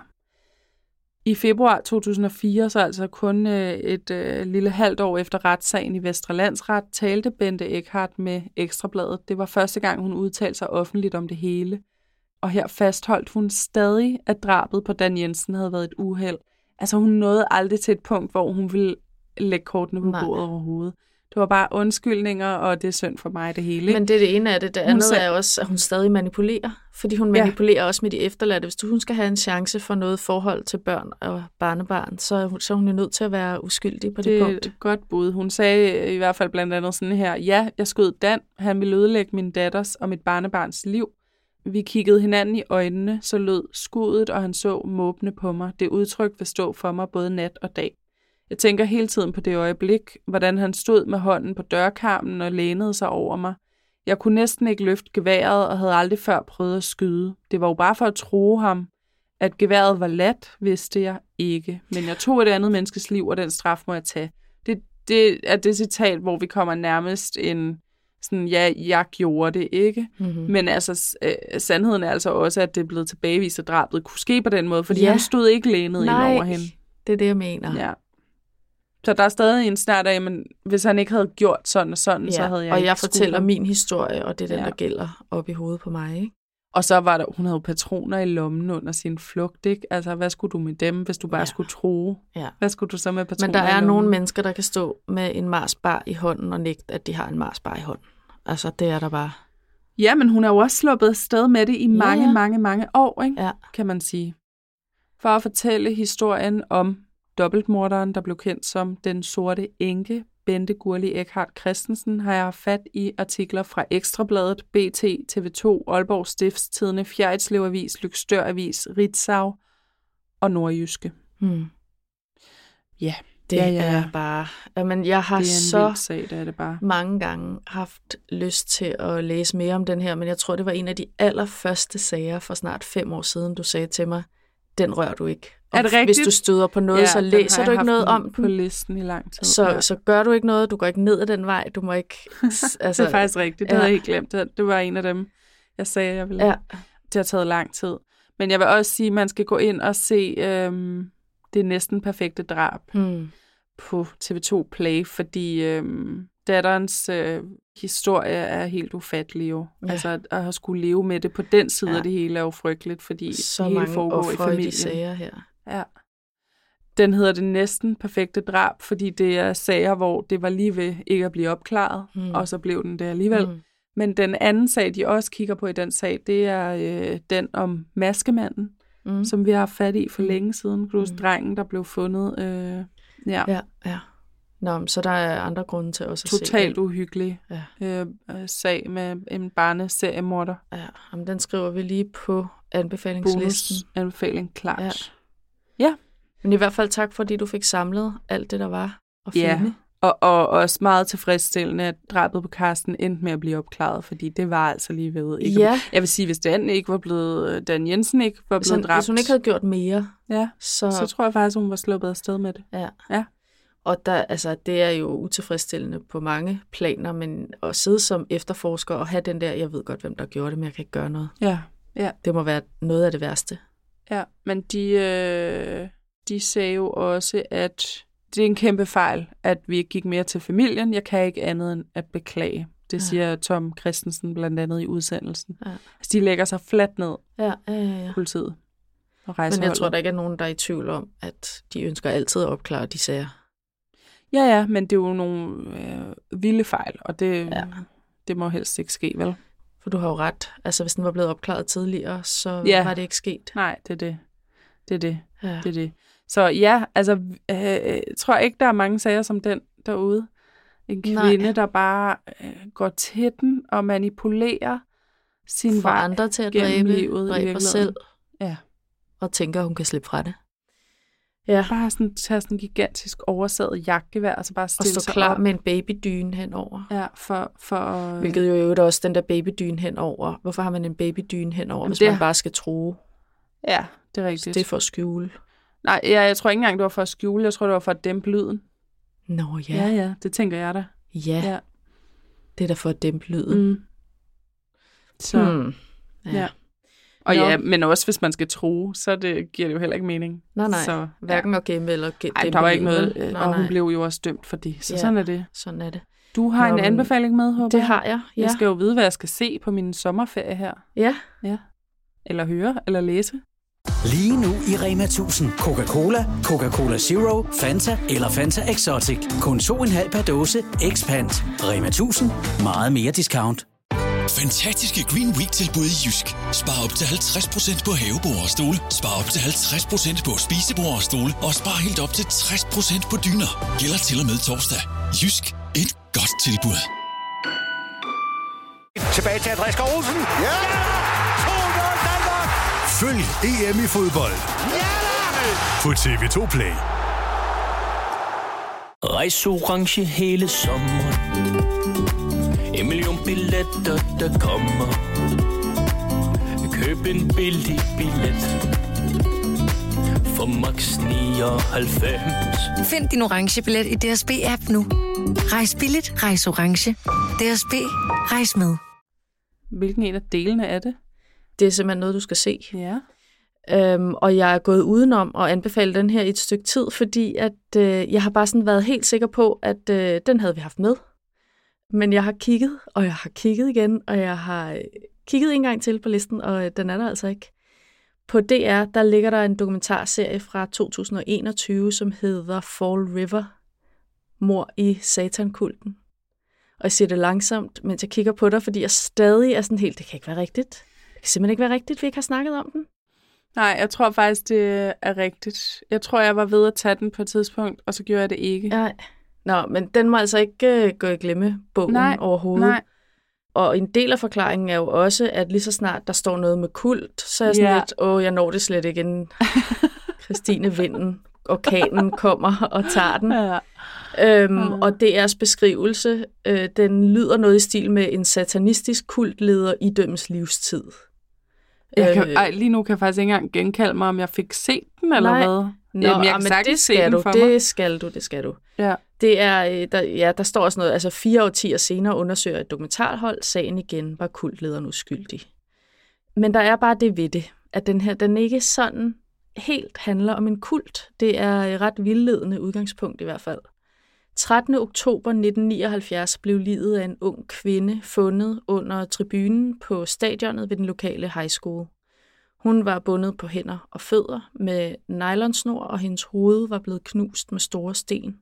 I februar 2004, så altså kun et lille halvt år efter retssagen i Vestre Landsret, talte Bente Eckhart med Ekstrabladet. Det var første gang, hun udtalte sig offentligt om det hele. Og her fastholdt hun stadig, at drabet på Dan Jensen havde været et uheld. Altså hun nåede aldrig til et punkt, hvor hun ville lægge kortene på bordet overhovedet. Det var bare undskyldninger, og det er synd for mig, det hele. Men det er det ene af det. Det andet er også, at hun stadig manipulerer. Fordi hun manipulerer også med de efterladte. Hvis hun skal have en chance for noget forhold til børn og barnebarn, så er hun jo nødt til at være uskyldig på det punkt. Det er et godt bud. Hun sagde i hvert fald blandt andet sådan her: ja, jeg skød Dan. Han ville ødelægge min datters og mit barnebarns liv. Vi kiggede hinanden i øjnene, så lød skuddet, og han så måbende på mig. Det udtryk vil stå for mig både nat og dag. Jeg tænker hele tiden på det øjeblik, hvordan han stod med hånden på dørkarmen og lænede sig over mig. Jeg kunne næsten ikke løfte geværet og havde aldrig før prøvet at skyde. Det var jo bare for at true ham. At geværet var lat, vidste jeg ikke. Men jeg tog et andet menneskes liv, og den straf må jeg tage. Det er det citat, hvor vi kommer nærmest en sådan, ja, jeg gjorde det ikke. Mm-hmm. Men altså, sandheden er altså også, at det er blevet tilbagevist, at drabet kunne ske på den måde, fordi han stod ikke lænet ind over hende. Det er det, jeg mener. Ja. Så der er stadig en snart af, men hvis han ikke havde gjort sådan og sådan, så havde jeg og jeg fortæller min historie, og det er den, der gælder op i hovedet på mig, ikke? Og så var der, hun havde patroner i lommen under sin flugt, ikke? Altså, hvad skulle du med dem, hvis du bare skulle true? Ja. Hvad skulle du så med patroner i lommen? Men der er nogle mennesker, der kan stå med en Mars bar i hånden og nægte, at de har en Mars bar i hånden. Altså, det er der bare. Ja, men hun er jo også sluppet afsted med det i mange år, ikke? Ja. Kan man sige. For at fortælle historien om dobbeltmorderen, der blev kendt som den sorte enke, Bente Gurli Eckhardt Christensen, har jeg haft fat i artikler fra Ekstrabladet, BT, TV2, Aalborg Stiftstidende, Fjerritslev Avis, Løgstør Avis, Ritzau og Nordjyske. Ja, det er bare... Jamen, jeg har så sag, det er det bare. mange gange haft lyst til at læse mere om den her, men jeg tror, det var en af de allerførste sager for snart 5 år siden, du sagde til mig, den rører du ikke. Er det rigtigt? Hvis du støder på noget, så læser du ikke noget om den. På listen i lang tid. Så gør du ikke noget, du går ikke ned ad den vej, du må ikke... Altså, det er faktisk rigtigt, det havde jeg helt glemt. Det var en af dem, jeg sagde, jeg ville. Ja. Det har taget lang tid. Men jeg vil også sige, at man skal gå ind og se Det næsten perfekte drab på TV2 Play, fordi datterens historie er helt ufattelig jo. Ja. Altså at have skulle leve med det på den side af det hele er jo frygteligt, fordi så det hele foregår i familien. De sager her. Ja. Den hedder Det næsten perfekte drab, fordi det er sager, hvor det var lige ved ikke at blive opklaret, og så blev den det alligevel. Men den anden sag, de også kigger på i den sag, det er den om maskemanden, som vi har haft fat i for længe siden. Drengen, der blev fundet. Ja. Nå, så der er andre grunde til også at se. Totalt uhyggelig sag med en barneseriemorder. Ja, jamen, den skriver vi lige på anbefalingslisten. Bonusanbefaling, klart. Ja. Men i hvert fald tak, fordi du fik samlet alt det, der var at finde. Ja, og også meget tilfredsstillende, at drabet på Karsten endte med at blive opklaret, fordi det var altså lige ved. Jeg vil sige, hvis Dan Jensen ikke var blevet dræbt. Hvis hun ikke havde gjort mere. Ja, så tror jeg faktisk, hun var sluppet afsted med det. Ja. Og det er jo utilfredsstillende på mange planer, men at sidde som efterforsker og have den der, jeg ved godt, hvem der gjorde det, men jeg kan ikke gøre noget. Ja. Det må være noget af det værste. Ja, men de sagde jo også, at det er en kæmpe fejl, at vi ikke gik mere til familien. Jeg kan ikke andet end at beklage. Det siger Tom Christensen blandt andet i udsendelsen. Ja. Altså, de lægger sig fladt ned, politiet og rejseholdet. Men jeg tror, der ikke er nogen, der er i tvivl om, at de ønsker altid at opklare de sager. Ja, men det er jo nogle vilde fejl, og det må helst ikke ske, vel? For du har jo ret. Altså, hvis den var blevet opklaret tidligere, så var det ikke sket. Nej, det er det. Det er det. Så ja, altså, tror jeg ikke, der er mange sager som den derude. En kvinde, der bare går til den og manipulerer sin vej andre til at dræbe selv. Ja. Og tænker, hun kan slippe fra det. Ja. Bare sådan tage sådan en gigantisk oversaget jakkegevær, og så bare stille sig og stå klar med en babydyne henover. Ja, for hvilket jo er også den der babydyne henover. Hvorfor har man en babydyne henover, hvis man bare skal true? Ja, det er rigtigt. Så det er for at skjule. Nej, jeg tror ikke engang, det var for at skjule. Jeg tror, det var for at dæmpe lyden. Nå, ja. Ja, det tænker jeg da. Ja. Det er da for at dæmpe lyden. Så, ja. Og men også hvis man skal true, så giver det jo heller ikke mening. Nej. Så, hverken at gemme eller dæmpe. Nej, der var ikke noget, og hun blev jo også dømt for det. Så sådan er det. Sådan er det. Du har en anbefaling med, håber jeg? Det har jeg, ja. Jeg skal jo vide, hvad jeg skal se på min sommerferie her. Ja. Eller høre, eller læse. Lige nu i Rema 1000. Coca-Cola, Coca-Cola Zero, Fanta eller Fanta Exotic. Kun 2,5 per dåse. Expand. Rema 1000. Meget mere discount. Fantastiske Green Week-tilbud i Jysk. Spar op til 50% på havebord og stole. Spar op til 50% på spisebord og stole. Og spar helt op til 60% på dyner. Gælder til og med torsdag. Jysk. Et godt tilbud. Tilbage til Andreas Skov Olsen. Ja! 2-0 Danmark! Følg EM i fodbold. Ja! På TV2 Play. Rejs orange hele sommeren. 1 million billetter, der kommer. Køb en billig billet for max 99. Find din orange billet i DSB-app nu. Rejs billigt, rejs orange. DSB, rejs med. Hvilken en af delene er det? Det er simpelthen noget, du skal se. Ja. Og jeg er gået udenom at anbefale den her i et stykke tid, fordi at jeg har bare sådan været helt sikker på, at den havde vi haft med. Men jeg har kigget, og jeg har kigget igen, og jeg har kigget en gang til på listen, og den er der altså ikke. På DR, der ligger der en dokumentarserie fra 2021, som hedder Fall River, mord i satankulten. Og jeg siger det langsomt, mens jeg kigger på dig, fordi jeg stadig er sådan helt, det kan ikke være rigtigt. Det kan simpelthen ikke være rigtigt, vi ikke har snakket om den. Nej, jeg tror faktisk, det er rigtigt. Jeg tror, jeg var ved at tage den på et tidspunkt, og så gjorde jeg det ikke. Nej. Nå, men den må altså ikke gå i glemmebogen overhovedet. Nej. Og en del af forklaringen er jo også, at lige så snart der står noget med kult, så er jeg sådan lidt, jeg når det slet ikke, inden Christine Vinden, orkanen kommer og tager den. Ja. Og DR's beskrivelse, den lyder noget i stil med en satanistisk kultleder idømmes livstid. Lige nu kan jeg faktisk ikke engang genkalde mig, om jeg fik set den, eller hvad? Det skal du. Ja. Det er, der står også noget, altså 4 årtier senere undersøger et dokumentarhold, sagen igen var kultlederen uskyldig. Men der er bare det ved det, at den ikke sådan helt handler om en kult. Det er et ret vildledende udgangspunkt i hvert fald. 13. oktober 1979 blev liget af en ung kvinde fundet under tribunen på stadionet ved den lokale high school. Hun var bundet på hænder og fødder med nylonsnor, og hendes hoved var blevet knust med store sten.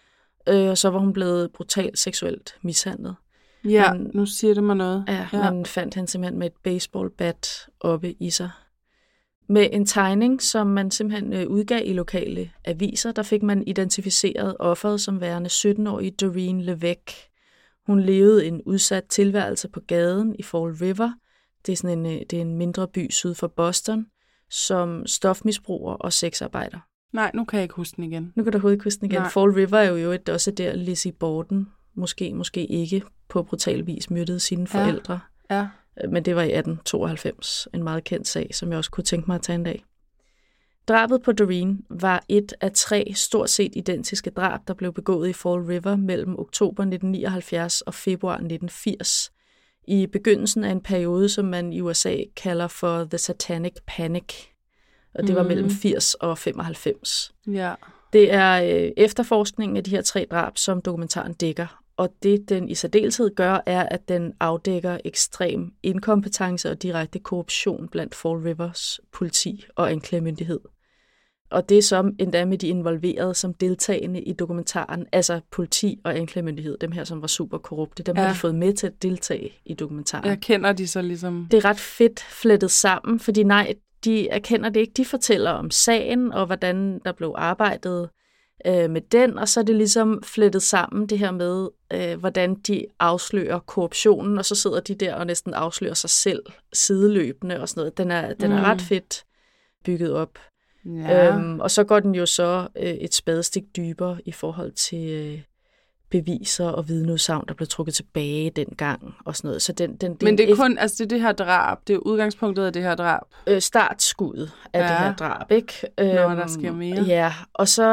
Og så var hun blevet brutalt seksuelt mishandlet. Ja, nu siger det mig noget. Ja, man fandt hende simpelthen med et baseballbat oppe i sig. Med en tegning, som man simpelthen udgav i lokale aviser, der fik man identificeret offeret som værende 17-årige Doreen Levesque. Hun levede en udsat tilværelse på gaden i Fall River. Det er en mindre by syd for Boston, som stofmisbruger og sexarbejder. Nej, nu kan jeg ikke huske den igen. Nu kan du overhovedet ikke huske den igen. Nej. Fall River er jo også der, Lizzie Borden måske ikke på brutal vis myrdede sine forældre. Ja. Men det var i 1892, en meget kendt sag, som jeg også kunne tænke mig at tage en dag. Drabet på Doreen var et af 3 stort set identiske drab, der blev begået i Fall River mellem oktober 1979 og februar 1980. I begyndelsen af en periode, som man i USA kalder for The Satanic Panic. Og det var mellem 80 og 95. Ja. Det er efterforskningen af de her 3 drab, som dokumentaren dækker. Og det, den i særdeleshed gør, er, at den afdækker ekstrem inkompetence og direkte korruption blandt Fall Rivers politi og anklagemyndighed. Og det er så endda med de involverede som deltagende i dokumentaren, altså politi og anklagemyndighed, dem her, som var super korrupte, dem har de fået med til at deltage i dokumentaren. Jeg kender de så ligesom... Det er ret fedt flettet sammen, fordi de erkender det ikke. De fortæller om sagen og hvordan der blev arbejdet med den, og så er det ligesom flettet sammen det her med, hvordan de afslører korruptionen, og så sidder de der og næsten afslører sig selv sideløbende og sådan noget. Den er ret fedt bygget op. Ja. Og så går den jo så et spadestik dybere i forhold til beviser og vidneudsagn, der blev trukket tilbage dengang og sådan noget. Så men det er kun, altså det her drab, det er udgangspunktet af det her drab? Startskuddet af det her drab, ikke? Når der sker mere. Ja, og så...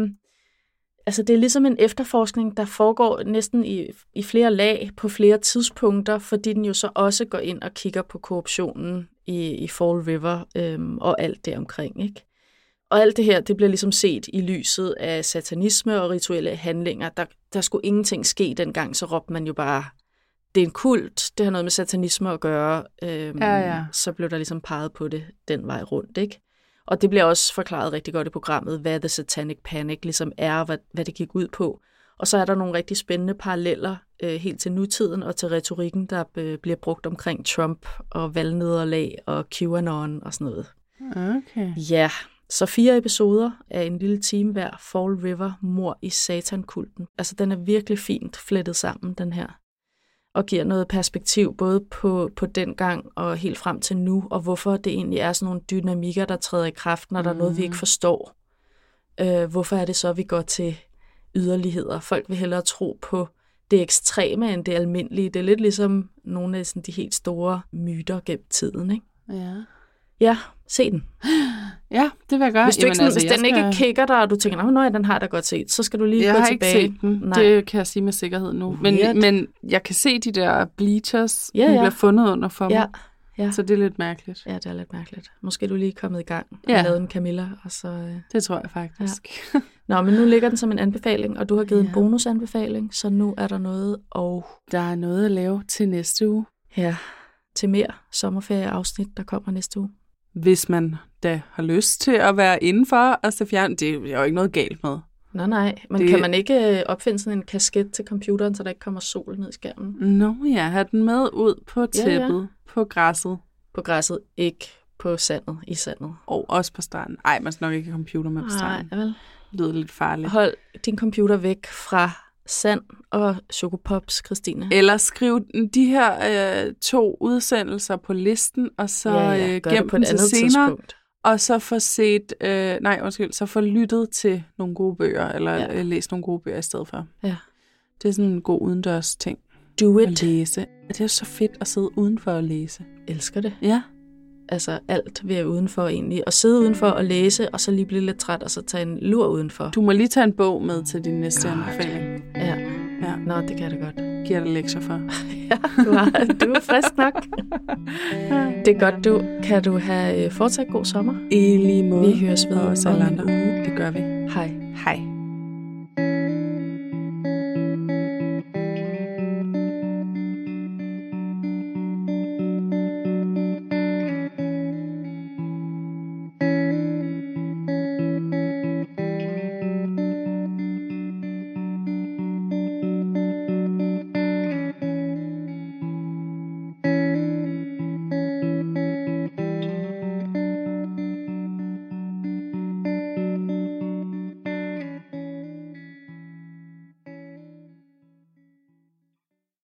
altså det er ligesom en efterforskning, der foregår næsten i flere lag på flere tidspunkter, fordi den jo så også går ind og kigger på korruptionen i Fall River og alt det omkring, ikke? Og alt det her, det bliver ligesom set i lyset af satanisme og rituelle handlinger. Der skulle ingenting ske dengang, så råbte man jo bare, det er en kult, det har noget med satanisme at gøre. Så blev der ligesom peget på det den vej rundt, ikke? Og det bliver også forklaret rigtig godt i programmet, hvad The Satanic Panic ligesom er, hvad det gik ud på. Og så er der nogle rigtig spændende paralleller helt til nutiden og til retorikken, der bliver brugt omkring Trump og valgnederlag og QAnon og sådan noget. Okay. Ja, så 4 episoder af en lille time hver. Fall River, mord i satankulten. Altså den er virkelig fint flettet sammen, den her. Og giver noget perspektiv både på den gang og helt frem til nu, og hvorfor det egentlig er sådan nogle dynamikker, der træder i kraft, når der er noget, vi ikke forstår. Hvorfor er det så, vi går til yderligheder? Folk vil hellere tro på det ekstreme end det almindelige. Det er lidt ligesom nogle af sådan, de helt store myter gennem tiden, ikke? Ja. Ja, se den. Ja, det vil jeg gøre. Hvis den ikke kigger dig, og du tænker, nej, den har jeg godt set, så skal du lige gå tilbage. Jeg har ikke set den. Nej. Det kan jeg sige med sikkerhed nu. Men jeg kan se de der bleachers, de bliver fundet under for mig. Ja. Så det er lidt mærkeligt. Ja, det er lidt mærkeligt. Måske er du lige kommet i gang og lavet en Camilla. Og så, det tror jeg faktisk. Ja. Nå, men nu ligger den som en anbefaling, og du har givet en bonusanbefaling, så nu er der noget. Og der er noget at lave til næste uge. Ja, til mere sommerferieafsnit, der kommer næste uge. Hvis man da har lyst til at være indenfor og se fjern, det er jo ikke noget galt med. Nej. Men kan man ikke opfinde sådan en kasket til computeren, så der ikke kommer sol ned i skærmen? Have den med ud på tæppet, på græsset. På græsset, ikke på sandet, i sandet. Og også på stranden. Ej, man skal nok ikke have computer med på stranden. Nej, vel. Det lyder lidt farligt. Hold din computer væk fra sand og chokopops, Christine. Eller skriv de her 2 udsendelser på listen, og så gem dem til senere. Tidspunkt. Og så få så få lyttet til nogle gode bøger, eller læst nogle gode bøger i stedet for. Ja. Det er sådan en god udendørs ting. Do it. At læse. Det er så fedt at sidde udenfor og læse. Elsker det. Ja. Altså alt ved udenfor egentlig. At sidde udenfor og læse, og så lige blive lidt træt, og så tage en lur udenfor. Du må lige tage en bog med til din næste anbefaling. Ja. Nå, det kan jeg da godt. Giver dig lektier for. Ja, du er frisk nok. Det er godt, kan du have fortsat god sommer. I lige måde. Vi høres ved os alle andre. Det gør vi. Hej. Hej.